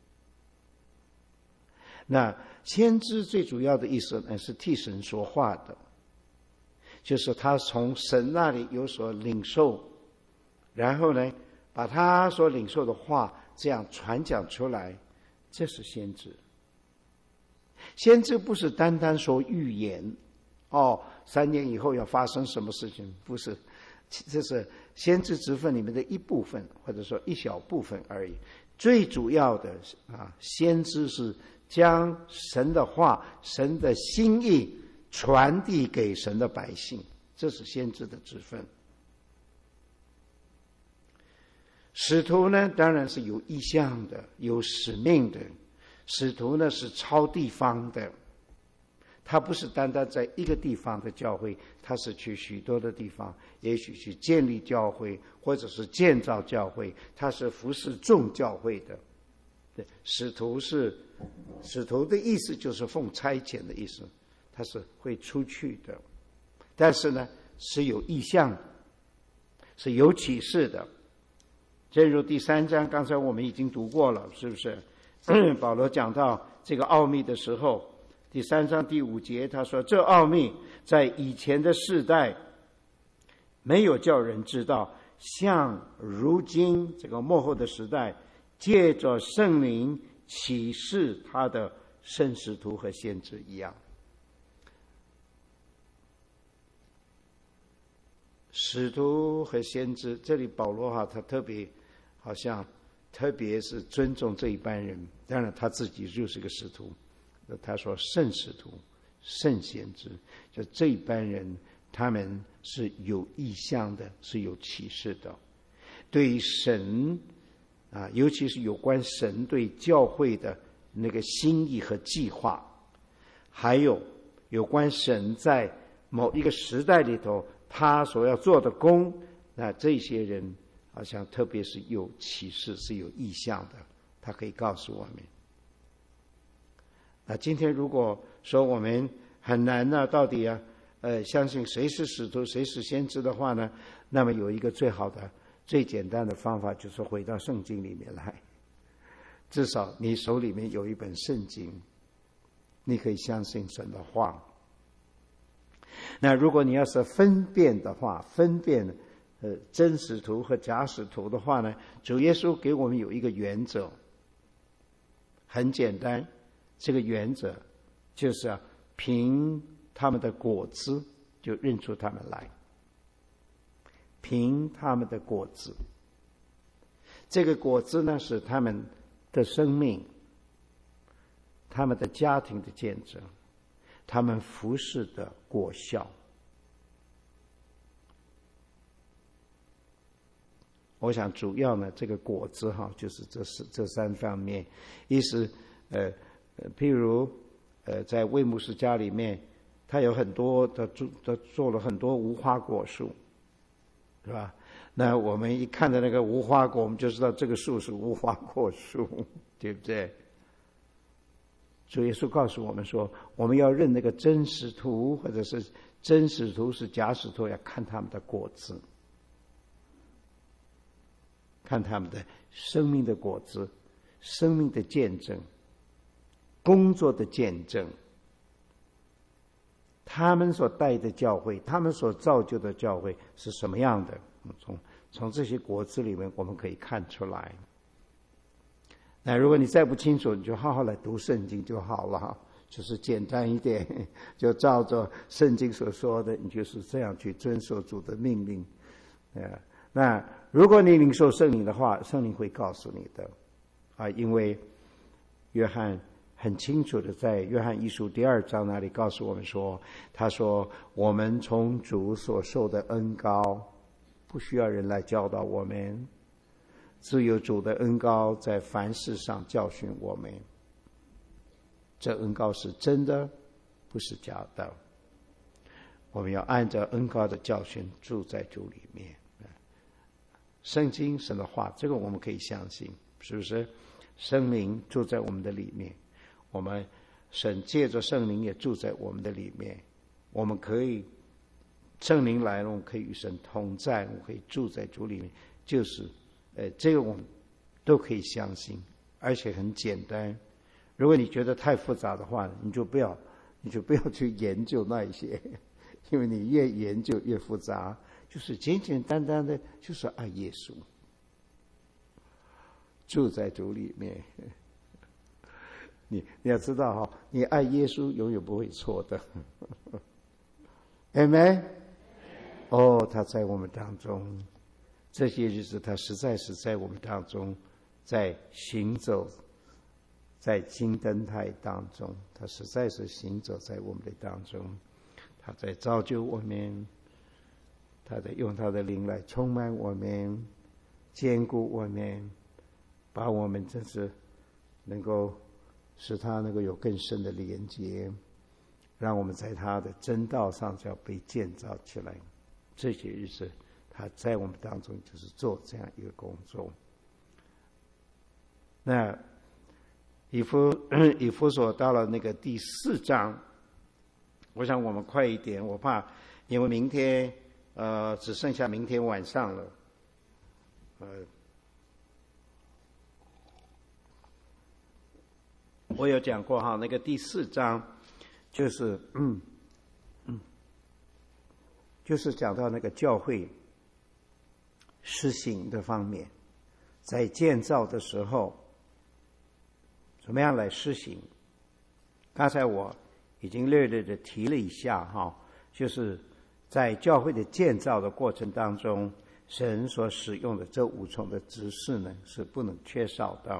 那先知最主要的意思呢，是替神说话的，就是他从神那里有所领受，然后呢， 把他所领受的话这样传讲出来，这是先知。先知不是单单说预言，哦，三年以后要发生什么事情，不是，这是先知职分里面的一部分，或者说一小部分而已。最主要的啊，先知是将神的话、神的心意传递给神的百姓，这是先知的职分。使徒呢，当然是有意向的，有使命的。使徒呢是超地方的，他不是单单在一个地方的教会，他是去许多的地方，也许去建立教会，或者是建造教会，他是服侍众教会的。对，使徒是使徒的意思就是奉差遣的意思，他是会出去的，但是呢是有意向，是有启示的。正如第三章，刚才我们已经读过了，是不是？保罗讲到这个奥秘的时候，第三章第五节他说，这奥秘在以前的世代没有叫人知道，像如今这个末后的时代，借着圣灵启示他的圣使徒和先知一样。使徒和先知，这里保罗哈他特别好像特别是尊重这一班人，当然他自己就是个使徒，他说圣使徒、圣先知，就这一班人他们是有意向的，是有启示的，对神啊，尤其是有关神对教会的那个心意和计划，还有有关神在某一个时代里头他所要做的工，那这些人好像特别是有启示，是有意向的，他可以告诉我们。那今天如果说我们很难呢，到底啊，呃，相信谁是使徒，谁是先知的话呢，那么有一个最好的、最简单的方法，就是回到圣经里面来。至少你手里面有一本圣经，你可以相信神的话。那如果你要是分辨的话，分辨呃，真使徒和假使徒的话呢，主耶稣给我们有一个原则，很简单，这个原则就是啊，凭他们的果子就认出他们来，凭他们的果子。这个果子呢，是他们的生命，他们的家庭的见证，他们服事的果效。我想主要呢，这个果子哈，就是这是这三方面。意思，呃，譬如，呃，在魏牧师家里面，他有很多的做的做了很多无花果树，是吧？那我们一看到那个无花果，我们就知道这个树是无花果树，对不对？主耶稣告诉我们说，我们要认那个真使徒，或者是真使徒是假使徒，要看他们的果子。看他们的生命的果子，生命的见证，工作的见证，他们所带的教会，他们所造就的教会是什么样的？从从这些果子里面我们可以看出来。那如果你再不清楚，你就好好来读圣经就好了，就是简单一点，就照着圣经所说的，你就是这样去遵守主的命令。呃那如果你领受圣灵的话，圣灵会告诉你的啊，因为约翰很清楚的在约翰一书第二章那里告诉我们说，他说我们从主所受的恩膏，不需要人来教导我们，只有主的恩膏在凡事上教训我们。这恩膏是真的，不是假的。我们要按照恩膏的教训住在主里面。圣经神的话，这个我们可以相信，是不是？圣灵住在我们的里面，我们神借着圣灵也住在我们的里面，我们可以圣灵来了，我们可以与神同在，我们可以住在主里面，就是呃，这个我们都可以相信，而且很简单。如果你觉得太复杂的话，你就不要你就不要去研究那一些，因为你越研究越复杂。就是简简单单的，就是爱耶稣， 住在主里面。你你要知道哈，你爱耶稣永远不会错的。Amen。哦，他在我们当中，这些日子他实在是在我们当中，在行走，在金灯台当中，他实在是行走在我们的当中，他在造就我们，他在用他的灵来充满我们，坚固我们，把我们真是能够使他能够有更深的连接，让我们在他的真道上就要被建造起来。这些日子他在我们当中就是做这样一个工作。那以弗以弗所到了那个第四章，我想我们快一点，我怕因为明天呃只剩下明天晚上了，呃，我有讲过哈，那个第四章就是嗯嗯，就是讲到那个教会施行的方面，在建造的时候怎么样来施行。刚才我已经略略的提了一下哈，就是在教会的建造的过程当中，神所使用的这五重的职事呢是不能缺少的。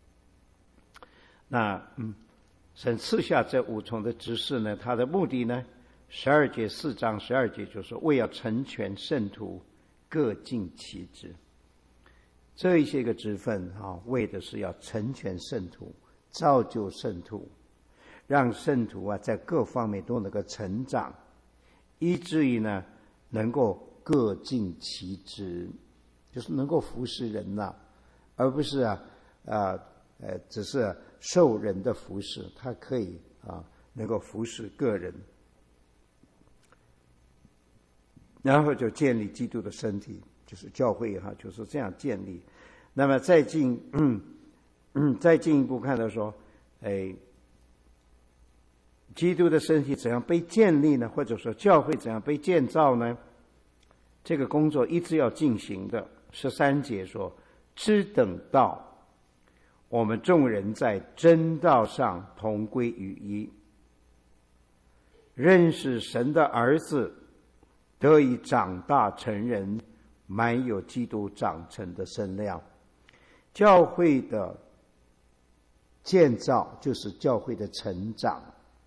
那嗯，神赐下这五重的职事呢，它的目的呢，十二节四章十二节就说，为要成全圣徒，各尽其职。这一些个职分啊，为的是要成全圣徒，造就圣徒，让圣徒啊在各方面都能够成长，以至于呢能够各尽其职，就是能够服侍人呐、啊，而不是啊啊呃只是受人的服侍，他可以啊能够服侍个人，然后就建立基督的身体，就是教会哈、啊，就是这样建立。那么再进嗯嗯再进一步看到说，哎，基督的身体怎样被建立呢？或者说教会怎样被建造呢？这个工作一直要进行的。十三节说，只等到我们众人在真道上同归于一，认识神的儿子，得以长大成人，满有基督长成的身量。教会的建造就是教会的成长，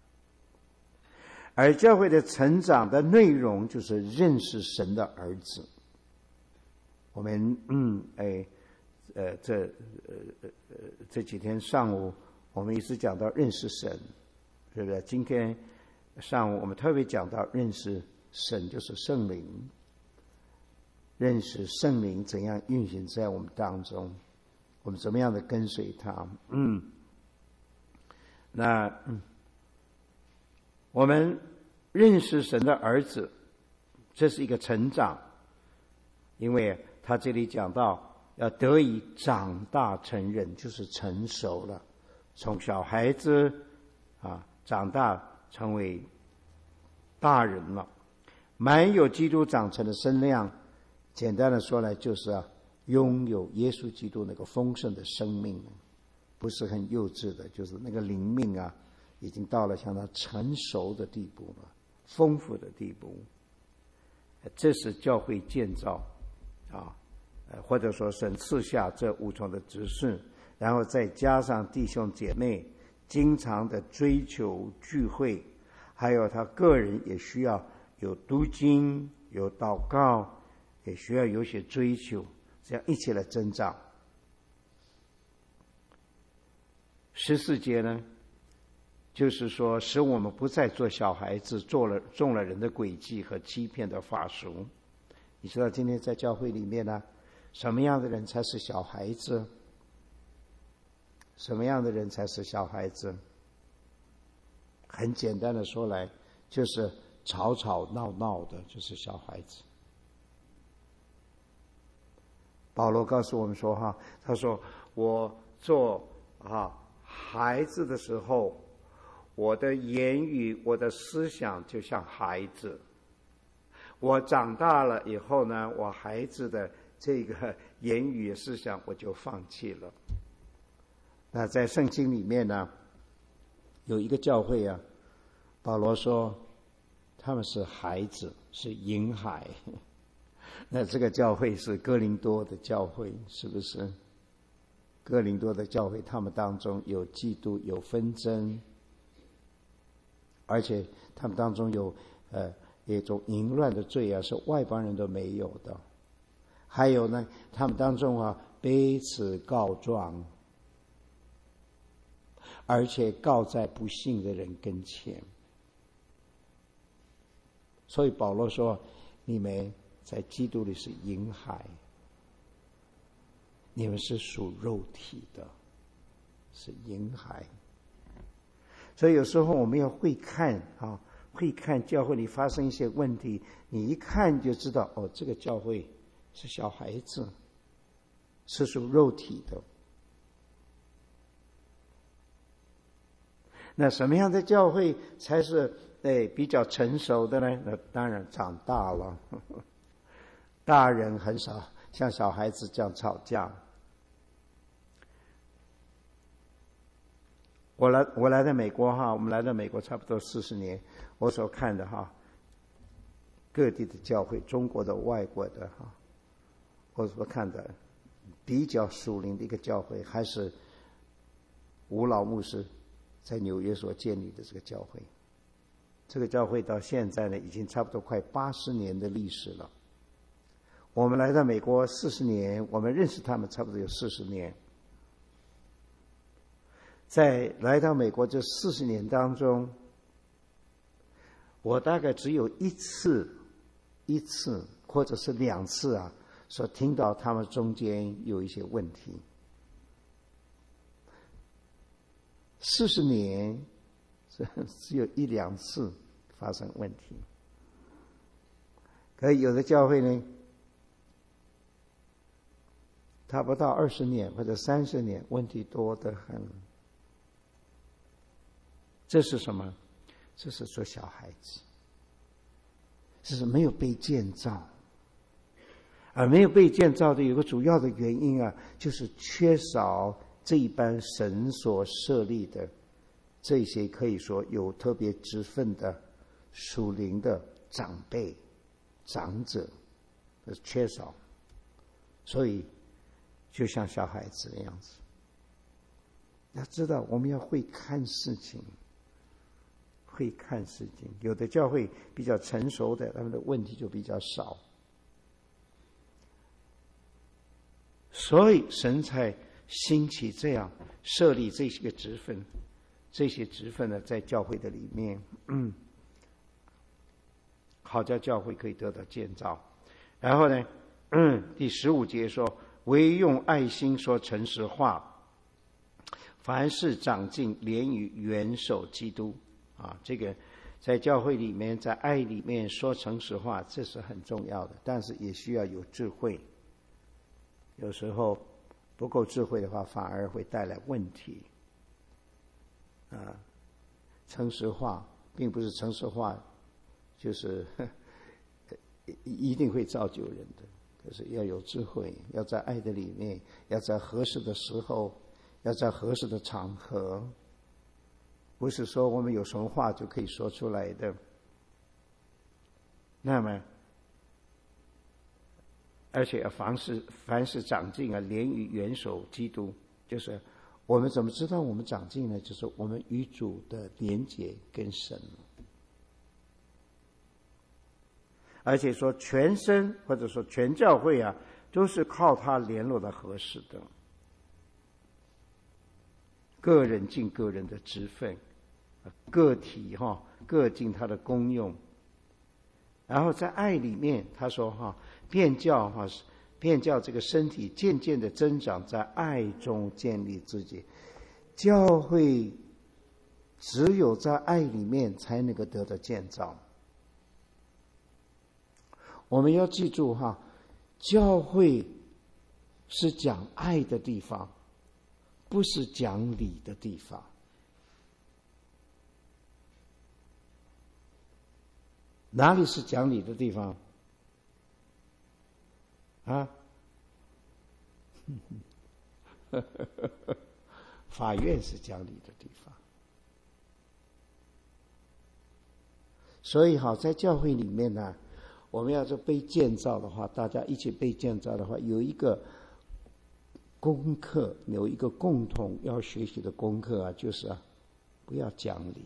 而教会的成长的内容就是认识神的儿子。我们嗯哎呃这呃呃这几天上午我们一直讲到认识神，对不对？今天上午我们特别讲到认识神，就是圣灵，认识圣灵怎样运行在我们当中，我们怎么样的跟随他。嗯，那嗯，我们认识神的儿子，这是一个成长，因为他这里讲到要得以长大成人，就是成熟了，从小孩子啊长大成为大人了，满有基督长成的身量。简单的说来，就是啊拥有耶稣基督那个丰盛的生命，不是很幼稚的，就是那个灵命啊已经到了像他成熟的地步了，丰富的地步。这是教会建造啊，或者说神赐下这五重的职事，然后再加上弟兄姐妹经常的追求聚会，还有他个人也需要有读经，有祷告，也需要有些追求，这样一起来增长。十四节呢，就是说使我们不再做小孩子，做了中了人的诡计和欺骗的法术。你知道今天在教会里面呢，什么样的人才是小孩子？什么样的人才是小孩子？很简单的说来，就是吵吵闹闹的，就是小孩子。保罗告诉我们说哈，他说我做啊孩子的时候，我的言语我的思想就像孩子，我长大了以后呢，我孩子的这个言语思想我就放弃了。 那在圣经里面呢，有一个教会啊，保罗说他们是孩子，是婴孩。那这个教会是哥林多的教会，是不是？哥林多的教会，他们当中有嫉妒，有纷争，而且他们当中有呃一种淫乱的罪啊，是外邦人都没有的。还有呢，他们当中啊彼此告状，而且告在不信的人跟前。所以保罗说，你们在基督里是婴孩，你们是属肉体的，是婴孩。所以有时候我们要会看啊，会看教会里发生一些问题，你一看就知道，哦，这个教会是小孩子，是属肉体的。那什么样的教会才是哎比较成熟的呢？那当然长大了，呵呵，大人很少像小孩子这样吵架。我来我来到美国哈，我们来到美国差不多四十年，我所看的哈，各地的教会，中国的、外国的哈，我所看的比较属灵的一个教会，还是吴老牧师在纽约所建立的这个教会。这个教会到现在呢，已经差不多快八十年的历史了。我们来到美国四十年，我们认识他们差不多有四十年。在来到美国这四十年当中，我大概只有一次、一次或者是两次啊，所听到他们中间有一些问题。四十年，只有一两次发生问题。可有的教会呢，他不到二十年或者三十年，问题多得很。这是什么？这是做小孩子，这是没有被建造。而没有被建造的有个主要的原因啊，就是缺少这一般神所设立的这些可以说有特别职分的属灵的长辈、长者，缺少，所以就像小孩子的样子。要知道，我们要会看事情。会看事情，有的教会比较成熟的，他们的问题就比较少，所以神才兴起这样设立这些个职分，这些职分呢，在教会的里面，嗯，好叫教会可以得到建造。然后呢，嗯，第十五节说，唯用爱心说诚实话，凡事长进，连于元首基督。啊，这个在教会里面，在爱里面说诚实话，这是很重要的，但是也需要有智慧。有时候不够智慧的话，反而会带来问题。啊，诚实话并不是诚实话，就是呵一定会造就人的。可是要有智慧，要在爱的里面，要在合适的时候，要在合适的场合。不是说我们有什么话就可以说出来的。那么，而且凡事凡事长进啊，连于元首基督，就是我们怎么知道我们长进呢？就是我们与主的连结跟神，而且说全身或者说全教会啊，都是靠他联络的合适的。个人尽个人的职分。个体哈，各尽他的功用，然后在爱里面，他说哈，便叫哈，便叫这个身体渐渐的增长，在爱中建立自己。教会只有在爱里面才能够得到建造。我们要记住哈，教会是讲爱的地方，不是讲理的地方。哪里是讲理的地方？啊？ 法院是讲理的地方。所以好，在教会里面呢，我们要是被建造的话，大家一起被建造的话，有一个功课，有一个共同要学习的功课啊，就是啊，不要讲理。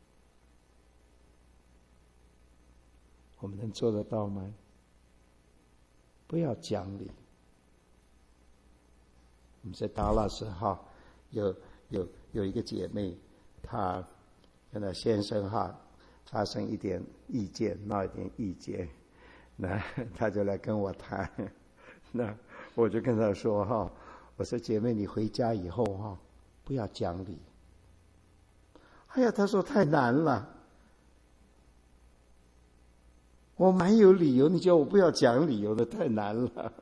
我们能做得到吗？不要讲理。我们在达拉斯哈，有有有一个姐妹，她跟她先生哈发生一点意见，闹一点意见，那她就来跟我谈，那我就跟她说哈，我说姐妹，你回家以后哈，不要讲理。哎呀，她说太难了。我蛮有理由，你叫我不要讲理由的，太难了。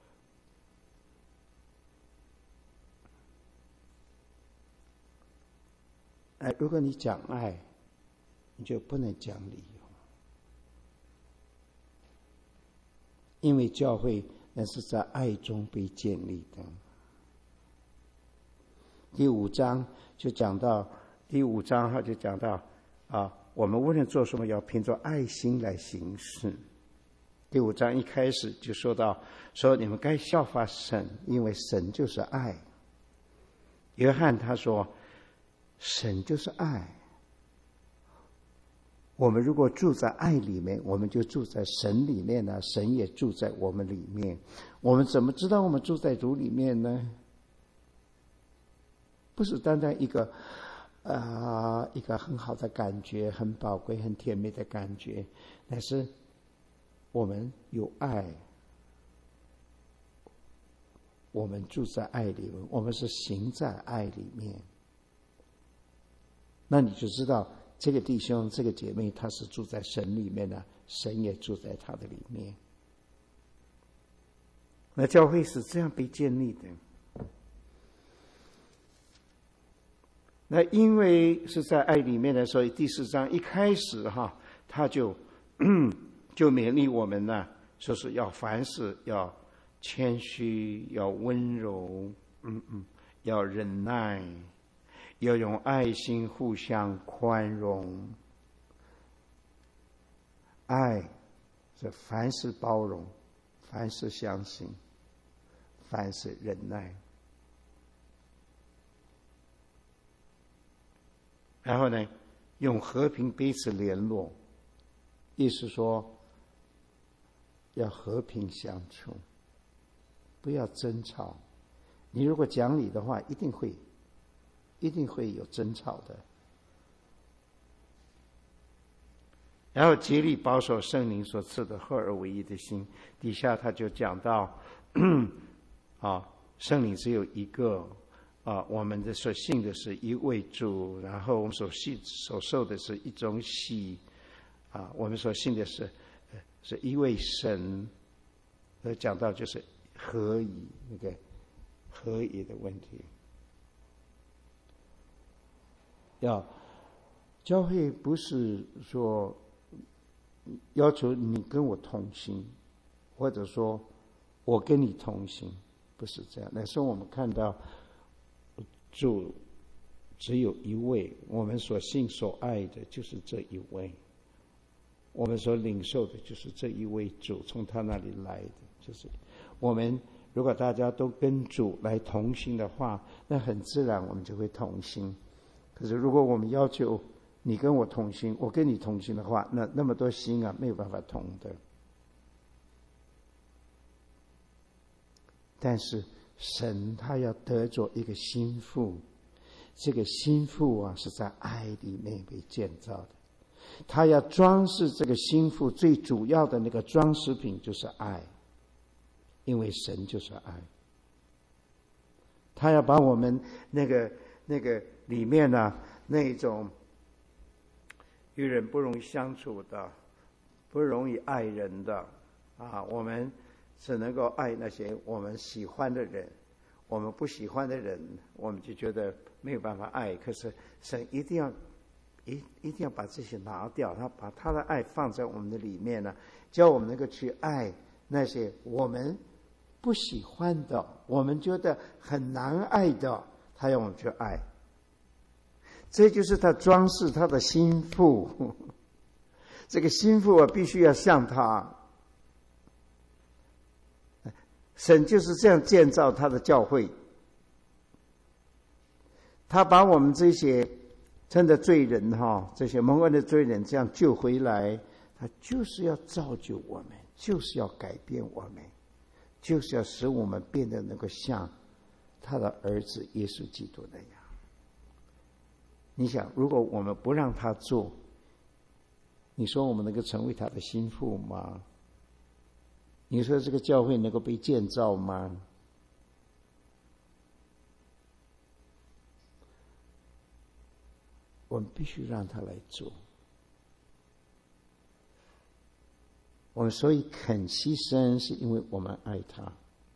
哎，如果你讲爱，你就不能讲理由，因为教会那是在爱中被建立的。第五章就讲到，第五章他就讲到啊。我们无论做什么，要凭着爱心来行事。第五章一开始就说到，说你们该效法神，因为神就是爱。约翰他说，神就是爱。我们如果住在爱里面，我们就住在神里面呢，神也住在我们里面。我们怎么知道我们住在主里面呢？不是单单一个啊、呃，一个很好的感觉，很宝贵、很甜蜜的感觉，但是我们有爱，我们住在爱里面，我们是行在爱里面。那你就知道，这个弟兄、这个姐妹，他是住在神里面的，神也住在他的里面。那教会是这样被建立的。那因为是在爱里面的，所以第四章一开始哈，他就就勉励我们呢，说是要凡事要谦虚，要温柔，嗯嗯，要忍耐，要用爱心互相宽容。爱是凡事包容，凡事相信，凡事忍耐。然后呢，用和平彼此联络，意思说要和平相处，不要争吵。你如果讲理的话，一定会一定会有争吵的。然后竭力保守圣灵所赐的合而为一的心。底下他就讲到啊，圣灵只有一个啊，我们的所信的是一位主，然后我们所信所受的是一种喜啊，我们所信的是是一位神。而讲到就是合一，那个合一的问题。要教会不是说要求你跟我同行，或者说我跟你同行，不是这样。那时候我们看到主只有一位，我们所信所爱的就是这一位，我们所领受的就是这一位主，从他那里来的。就是我们如果大家都跟主来同行的话，那很自然我们就会同行。可是如果我们要求你跟我同行，我跟你同行的话，那那么多心啊没有办法同的。但是神他要得着一个心腹，这个心腹啊是在爱里面被建造的。他要装饰这个心腹，最主要的那个装饰品就是爱，因为神就是爱。他要把我们那个那个里面呢、啊、那种与人不容易相处的，不容易爱人的啊，我们只能够爱那些我们喜欢的人，我们不喜欢的人，我们就觉得没有办法爱。可是神一定要一一定要把这些拿掉，他把他的爱放在我们的里面呢，教我们能够去爱那些我们不喜欢的，我们觉得很难爱的， 他要我们去爱。这就是他装饰他的心腹，这个心腹啊，必须要像他。神就是这样建造他的教会，他把我们这些真的罪人哈，这些蒙恩的罪人这样救回来，他就是要造就我们，就是要改变我们，就是要使我们变得能够像他的儿子耶稣基督那样。你想，如果我们不让他做，你说我们能够成为他的心腹吗？你说这个教会能够被建造吗？我们必须让他来做。我们所以肯牺牲，是因为我们爱他。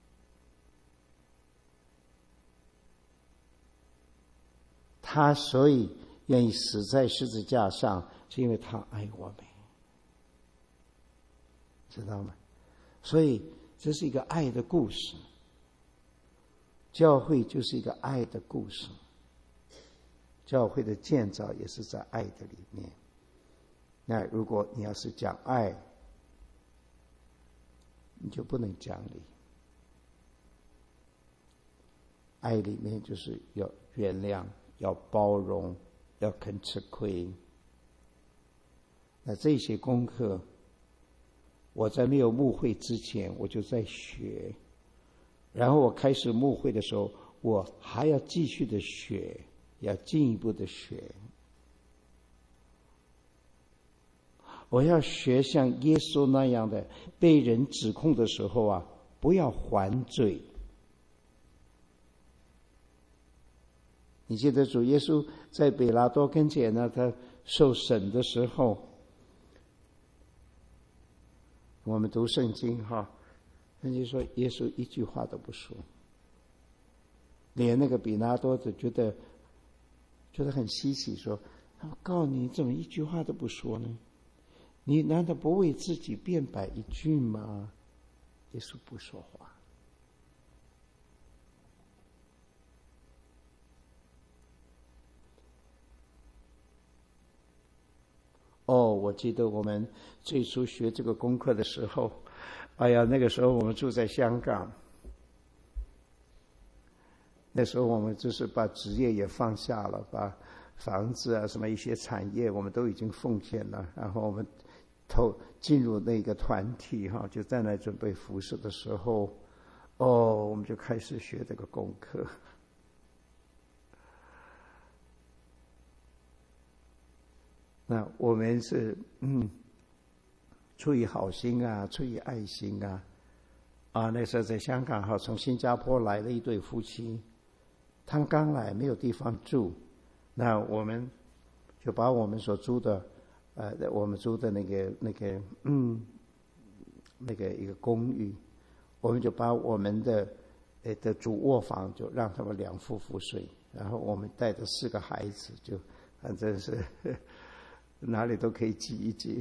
他所以愿意死在十字架上，是因为他爱我们，知道吗？所以这是一个爱的故事，教会就是一个爱的故事，教会的建造也是在爱的里面。那如果你要是讲爱，你就不能讲理。爱里面就是要原谅，要包容，要肯吃亏。那这些功课，我在没有牧会之前我就在学，然后我开始牧会的时候，我还要继续的学，要进一步的学。我要学像耶稣那样的，被人指控的时候啊，不要还嘴。你记得主耶稣在彼拉多跟前呢，他受审的时候，我们读圣经哈，圣经说耶稣一句话都不说，连那个彼拉多都觉得觉得很稀奇，说：“他告诉你，怎么一句话都不说呢？你难道不为自己辩白一句吗？”耶稣不说话。哦，我记得我们最初学这个功课的时候，哎呀，那个时候我们住在香港，那时候我们就是把职业也放下了，把房子啊什么一些产业我们都已经奉献了，然后我们投进入那个团体哈，就在那准备服侍的时候，哦，我们就开始学这个功课。那我们是嗯，出于好心啊，出于爱心啊，啊，那时候在香港哈，从新加坡来了一对夫妻，他们刚来没有地方住，那我们就把我们所租的，呃，我们租的那个那个嗯，那个一个公寓，我们就把我们的呃的主卧房就让他们两夫妇睡，然后我们带着四个孩子，就反正是。呵呵哪里都可以挤一挤，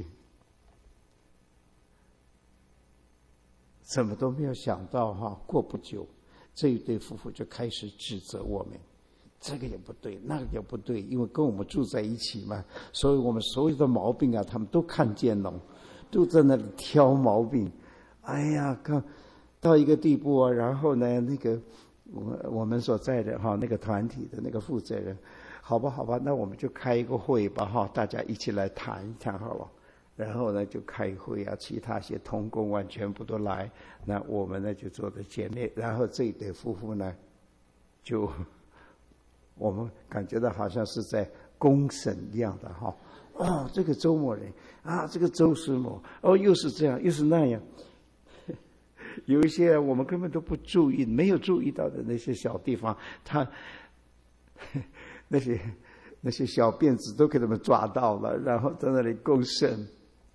怎么都没有想到哈，过不久，这一对夫妇就开始指责我们，这个也不对，那个也不对，因为跟我们住在一起嘛，所以我们所有的毛病啊，他们都看见了，都在那里挑毛病。哎呀，看到一个地步啊，然后呢，那个我我们所在的哈那个团体的那个负责人。好吧，好吧，那我们就开一个会吧，哈，大家一起来谈一谈好了。然后呢，就开会啊，其他些同工啊，全部都来。那我们呢，就做的姐妹。然后这一对夫妇呢，就我们感觉到好像是在公审一样的哈。哦，这个周某人啊，这个周师母，哦，又是这样，又是那样。有一些我们根本都不注意，没有注意到的那些小地方，他。那些那些小辫子都给他们抓到了，然后在那里共审，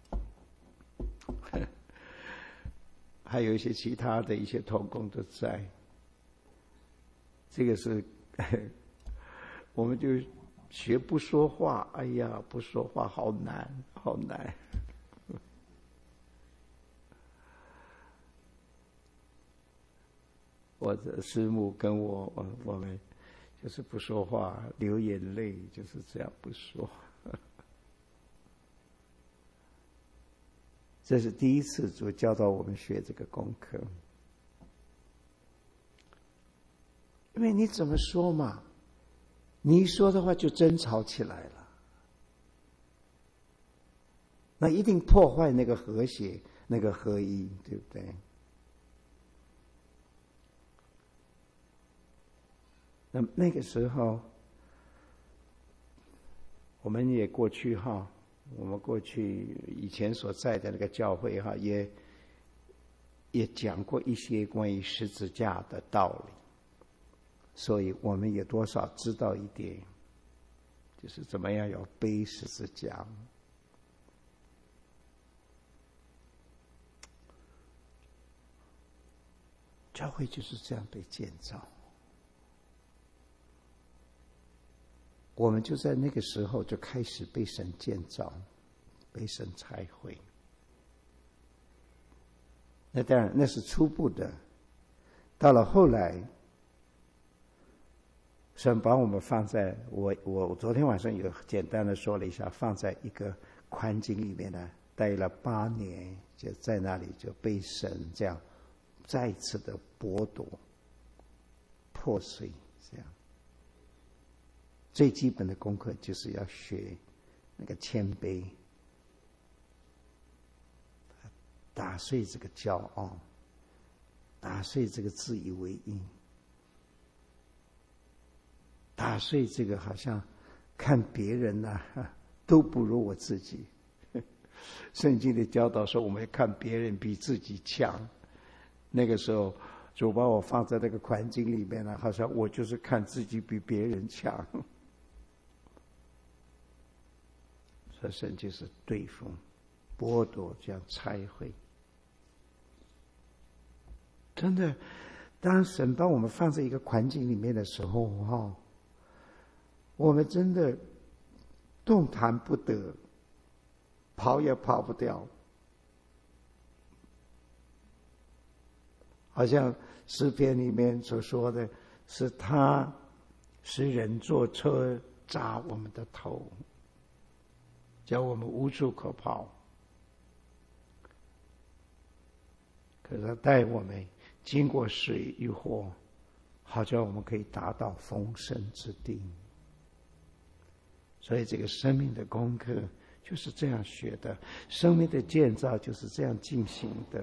还有一些其他的一些同工都在。这个是我们就学不说话，哎呀，不说话好难，好难。我的师母跟我，我我们。 就是不说话，流眼泪，就是这样不说。这是第一次主教导我们学这个功课，因为你怎么说嘛？你一说的话就争吵起来了，那一定破坏那个和谐、那个合一，对不对？那那个时候，我们也过去哈。我们过去以前所在的那个教会哈，也也讲过一些关于十字架的道理，所以我们也多少知道一点，就是怎么样要背十字架。教会就是这样被建造，我们就在那个时候就开始被神建造，被神拆毁。那当然那是初步的，到了后来，神把我们放在我我我昨天晚上有简单的说了一下，放在一个环境里面呢，待了八年，就在那里就被神这样再一次的剥夺、破碎，这样。最基本的功课就是要学那个谦卑，打碎这个骄傲，打碎这个自以为意，打碎这个好像看别人呐、啊、都不如我自己。圣经的教导说，我们看别人比自己强。那个时候，主把我放在那个环境里面呢，好像我就是看自己比别人强。所以神就是对付、剥夺，这样拆毁。真的，当神把我们放在一个环境里面的时候，哈，我们真的动弹不得，跑也跑不掉。好像诗篇里面所说的是，他使人坐车砸我们的头，叫我们无处可跑。可是他带我们经过水与火，好叫我们可以达到丰盛之地。所以这个生命的功课就是这样学的，生命的建造就是这样进行的。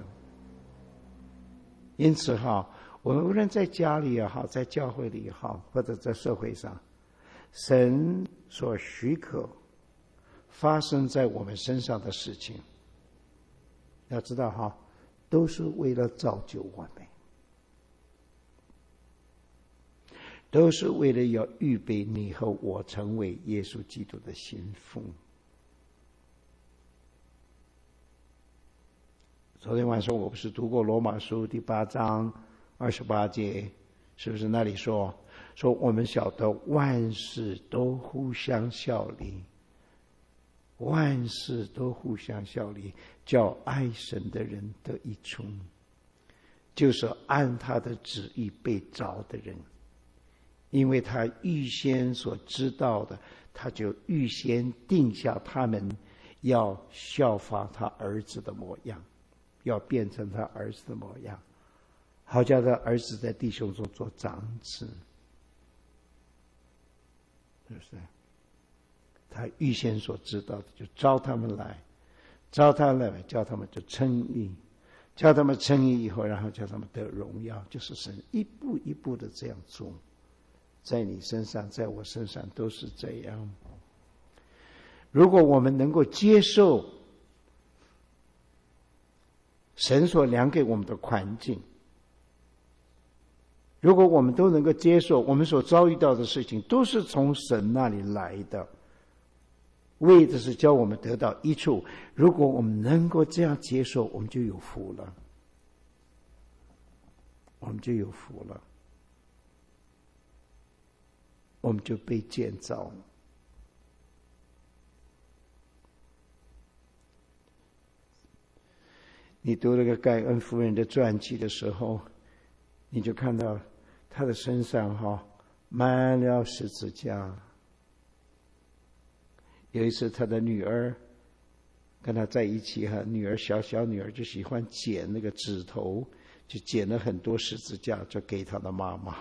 因此哈，我们无论在家里也好，在教会里也好，或者在社会上，神所许可发生在我们身上的事情，要知道哈，都是为了造就我们，都是为了要预备你和我成为耶稣基督的心腹。昨天晚上我不是读过罗马书第八章二十八节，是不是那里说说我们晓得万事都互相效力，万事都互相效力，叫爱神的人得益处，就是按他的旨意被召的人，因为他预先所知道的，他就预先定下他们要效法他儿子的模样，要变成他儿子的模样，好叫他儿子在弟兄中做长子，是不是？他预先所知道的，就招他们来，招他们来，叫他们就称义，叫他们称义以后，然后叫他们得荣耀，就是神一步一步的这样做，在你身上，在我身上都是这样。如果我们能够接受神所量给我们的环境，如果我们都能够接受我们所遭遇到的事情都是从神那里来的，为的是教我们得到益处，如果我们能够这样接受，我们就有福了，我们就有福了，我们就被建造了。你读那个盖恩夫人的传记的时候，你就看到她的身上哈， 满了十字架。有一次他的女儿跟他在一起哈，女儿小小女儿就喜欢剪那个指头，就剪了很多十字架，就给他的妈妈。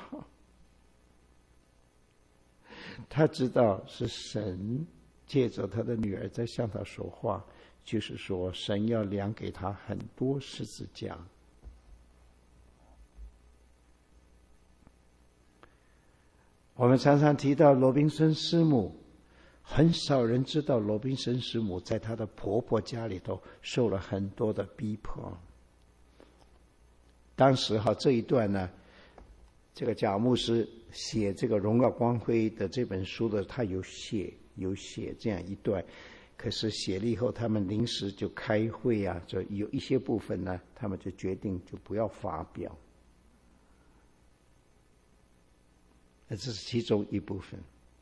他知道是神借着他的女儿在向他说话，就是说神要量给他很多十字架。我们常常提到罗宾森师母，很少人知道罗宾森师母在她的婆婆家里头受了很多的逼迫。当时哈这一段呢，这个贾牧师写这个荣耀光辉的这本书的，他有写有写这样一段，可是写了以后，他们临时就开会啊，就有一些部分呢，他们就决定就不要发表。这是其中一部分。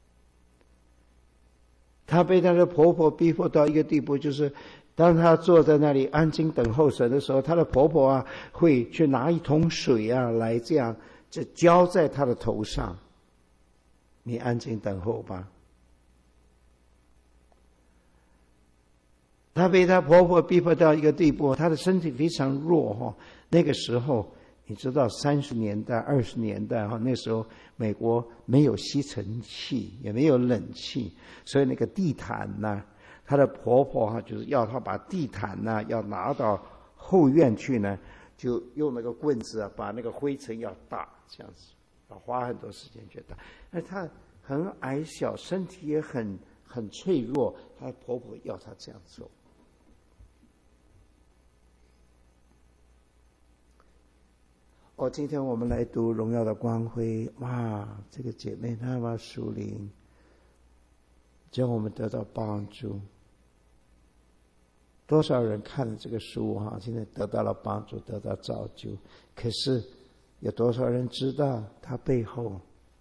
她被她的婆婆逼迫到一个地步，就是当她坐在那里安静等候神的时候，她的婆婆啊会去拿一桶水啊来这样就浇在她的头上，你安静等候吧。她被她婆婆逼迫到一个地步，她的身体非常弱哈。那个时候你知道三十年代二十年代哈，那时候美国没有吸尘器，也没有冷气，所以那个地毯呢，她的婆婆哈就是要她把地毯呢要拿到后院去呢，就用那个棍子啊把那个灰尘要打，这样子要花很多时间去打。而她很矮小，身体也很很脆弱，她婆婆要她这样做。哦，今天我们来读荣耀的光辉，哇，这个姐妹那么属灵，叫我们得到帮助。多少人看了这个书哈，现在得到了帮助，得到造就。可是有多少人知道他背后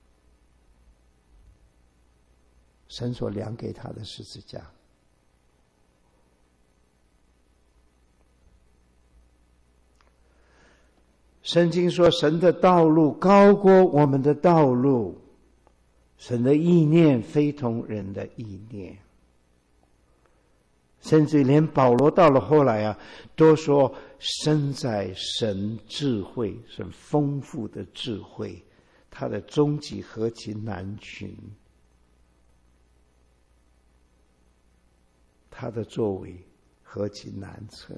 神所量给他的十字架？圣经说神的道路高过我们的道路，神的意念非同人的意念。甚至连保罗到了后来啊，都说身在神智慧，神丰富的智慧，他的终极何其难寻，他的作为何其难测。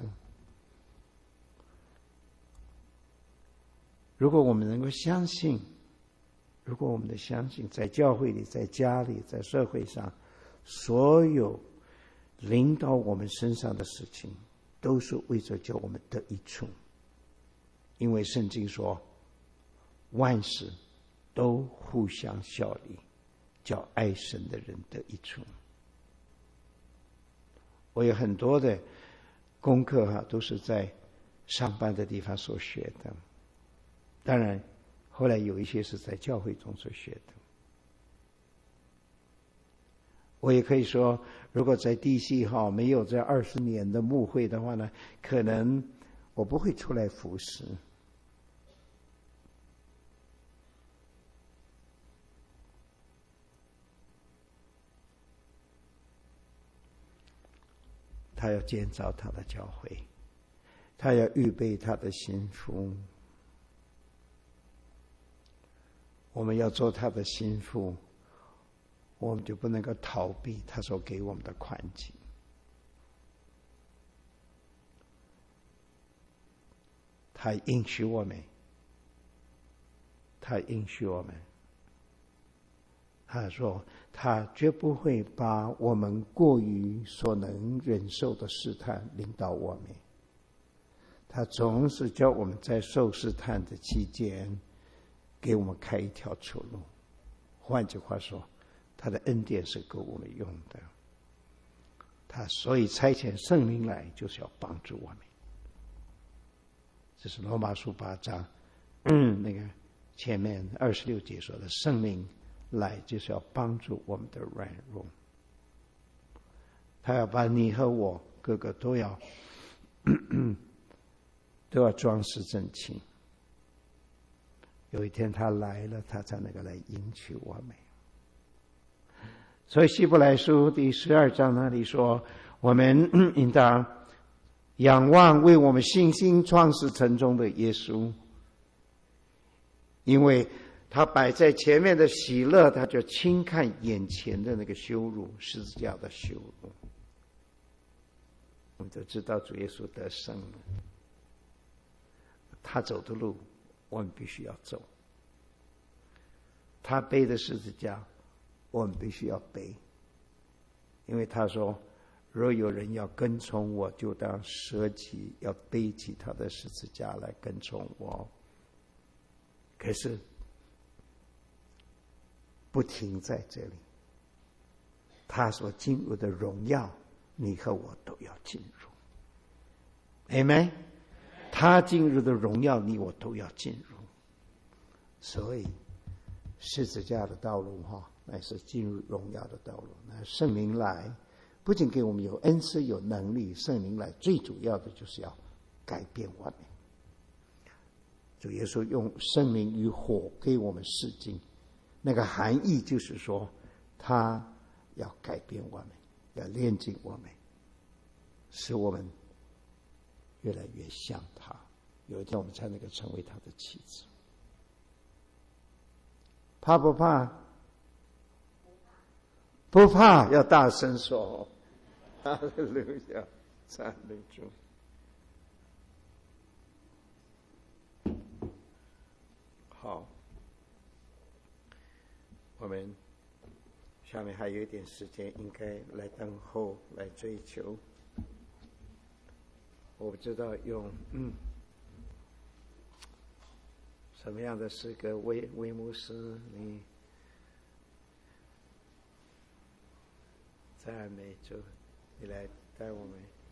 如果我们能够相信，如果我们的相信，在教会里，在家里，在社会上，所有临到我们身上的事情，都是为着叫我们得益处。因为圣经说，万事都互相效力，叫爱神的人得益处。我有很多的功课哈、啊，都是在上班的地方所学的。当然后来有一些是在教会中所学的。我也可以说，如果在地系哈没有这二十年的牧会的话呢，可能我不会出来服侍。他要建造他的教会，他要预备他的心腹。我们要做他的心腹，我们就不能够逃避他所给我们的宽恕。他应许我们，他应许我们，他说他绝不会把我们过于所能忍受的试探领导我们，他总是叫我们在受试探的期间给我们开一条出路。换句话说，他的恩典是够我们用的。他所以差遣圣灵来，就是要帮助我们。这是罗马书八章，嗯，那个前面二十六节说的，圣灵来就是要帮助我们的软弱。他要把你和我个个都要都要装饰整齐。 有一天他来了，他才能够来迎娶我们。所以希伯来书第十二章那里说，我们应当仰望为我们信心创始成终的耶稣，因为他摆在前面的喜乐，他就轻看眼前的那个羞辱，十字架的羞辱。我们都知道主耶稣得胜了，他走的路我们必须要走，他背的十字架我们必须要背，因为他说，若有人要跟从我，就当舍己，要背起他的十字架来跟从我。可是不停在这里，他所进入的荣耀，你和我都要进入。Amen。他进入的荣耀，你我都要进入。所以十字架的道路哈，乃是进入荣耀的道路。那圣灵来，不仅给我们有恩赐有能力，圣灵来最主要的就是要改变我们。主耶稣用圣灵与火给我们示经，那个含义就是说，他要改变我们，要炼净我们，使我们越来越像他。有一天我们才能够成为他的妻子。怕不怕？不怕，要大声说。哈利路亚，赞美主。好，我们下面还有一点时间，应该来等候，来追求。我不知道用嗯什么样的诗歌，威威牧师，你赞美主，你来带我们。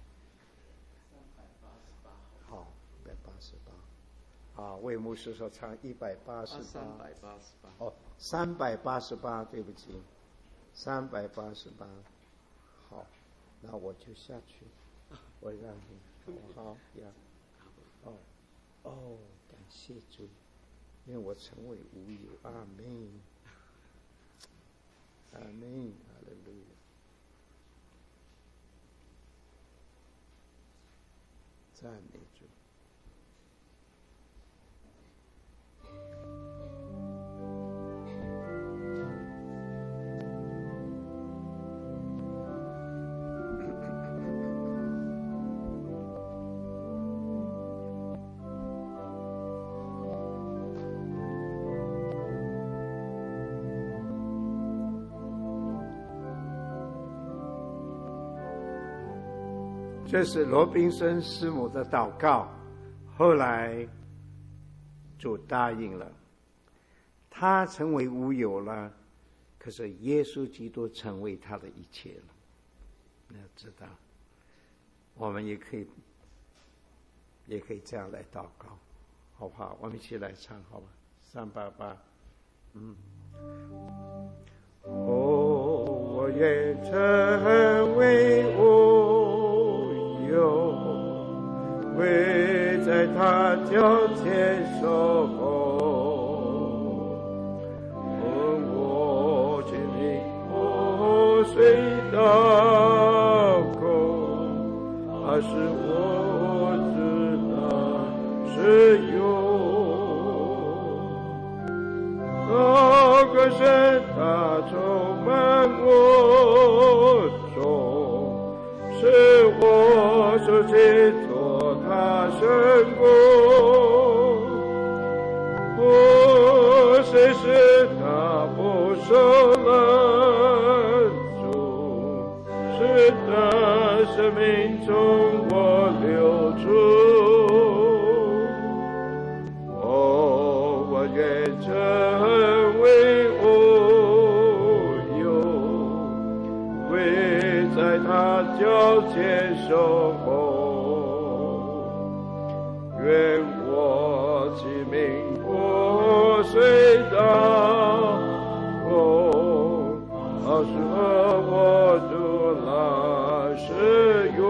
好，一百八十八。啊，魏牧师说唱一百八十八。三百八十八。哦，三百八十八，对不起，三百八十八。好，那我就下去，我让你。好呀，哦哦，感谢主，因为我成为无有，阿门，阿门，哈利路亚，赞美主。这是罗宾森师母的祷告，后来主答应了，他成为无有了，可是耶稣基督成为他的一切了。你要知道，我们也可以也可以这样来祷告，好不好？我们一起来唱，好吧？三八八，嗯。哦，我愿成为无有，为在他脚前守候。问我经历破碎刀口，还是我知道是有。那个神他充满我中，是我手去做他成功。我谁是他不受拦阻，是他生命中我流出。哦，我愿成为无有，为在他脚前守候。愿我其名破碎刀口，好使和我主来使用。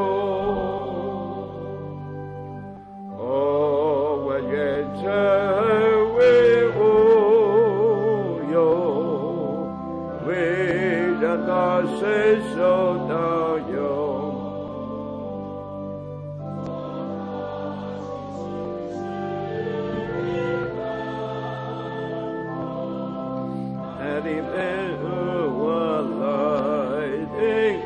哦，我愿成为无到永。爱的门和我来听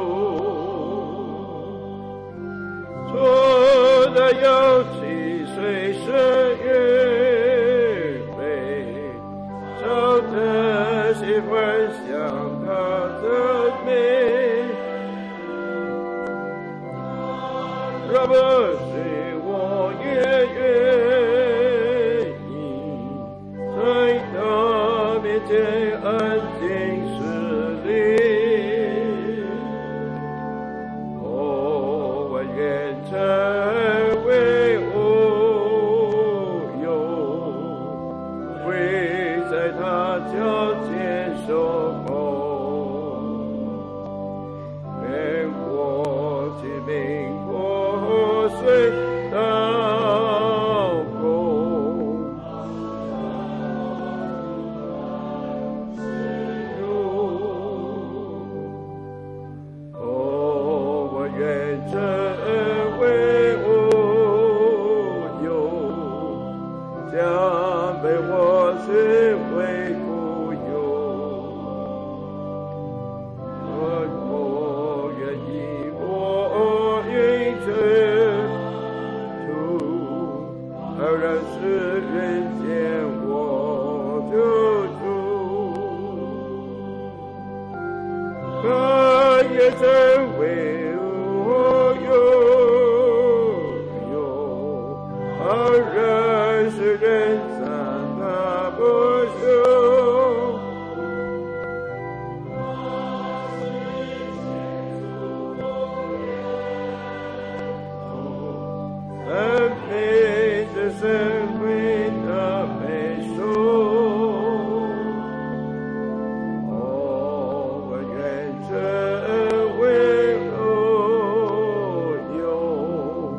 哭，错的有七岁生预备，找的喜欢想他的美，若不是我也愿意在他面前安静势立，哦，我愿成为无有，会在他脚前守候，愿我的命破碎到空，哦，我愿成为无有，将被我视为故有，我愿以我运成主，而让世人见我救主，他也成为我有有，而让世人赞他不朽。赞美这神为的美颂，哦，我愿成为无有，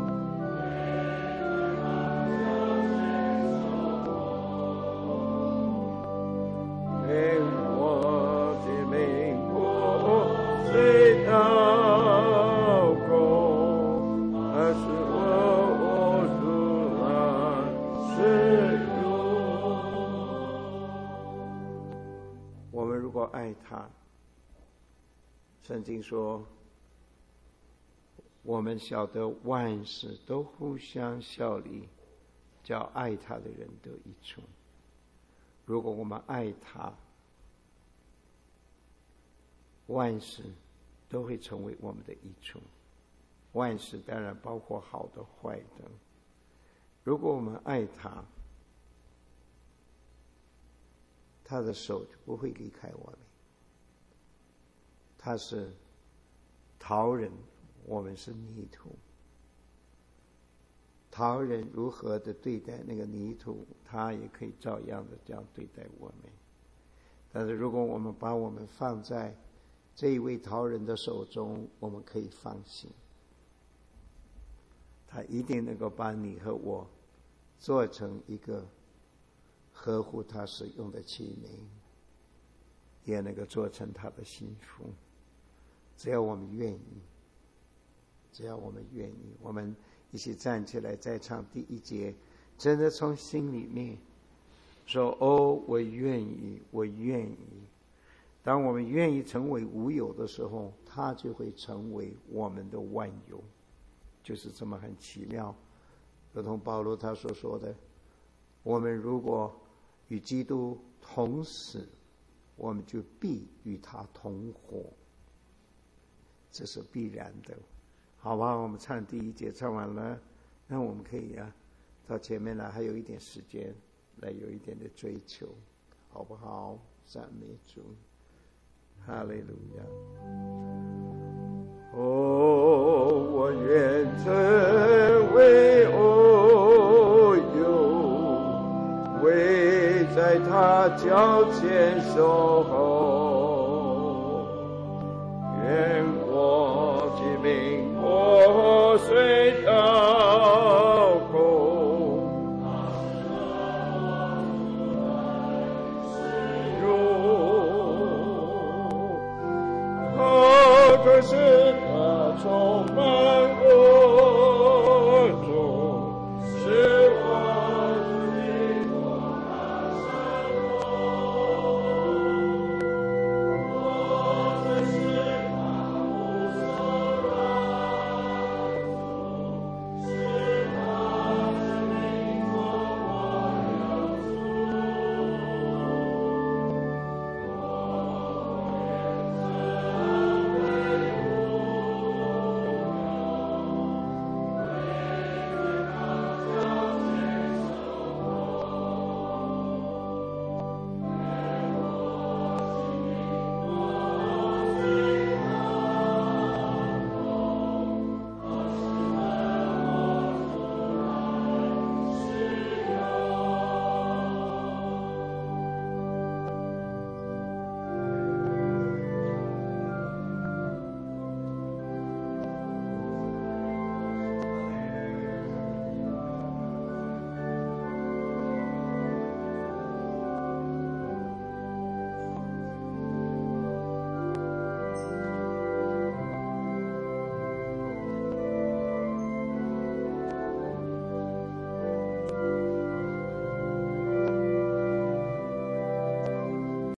愿我的命破碎到空，而是我主来使用。 我们如果爱他，圣经说，我们晓得万事都互相效力，叫爱他的人得益处。如果我们爱他，万事都会成为我们的益处。万事当然包括好的坏的。如果我们爱他，他的手就不会离开我们。他是陶人，我们是泥土。陶人如何的对待那个泥土，他也可以照样的这样对待我们。但是如果我们把我们放在这一位陶人的手中，我们可以放心，他一定能够把你和我做成一个合乎他使用的器皿，也能够做成他的幸福。只要我们愿意，只要我们愿意，我们一起站起来再唱第一节，真的从心里面说，哦，我愿意，我愿意。当我们愿意成为无有的时候，他就会成为我们的万有，就是这么很奇妙。如同保罗他所说的，我们如果与基督同死，我们就必与他同活，这是必然的。好吧，我们唱第一节唱完了，那我们可以啊到前面来，还有一点时间来有一点的追求，好不好？赞美主，哈利路亚。 哦，我愿成为无有，为在他脚前守候，愿我的名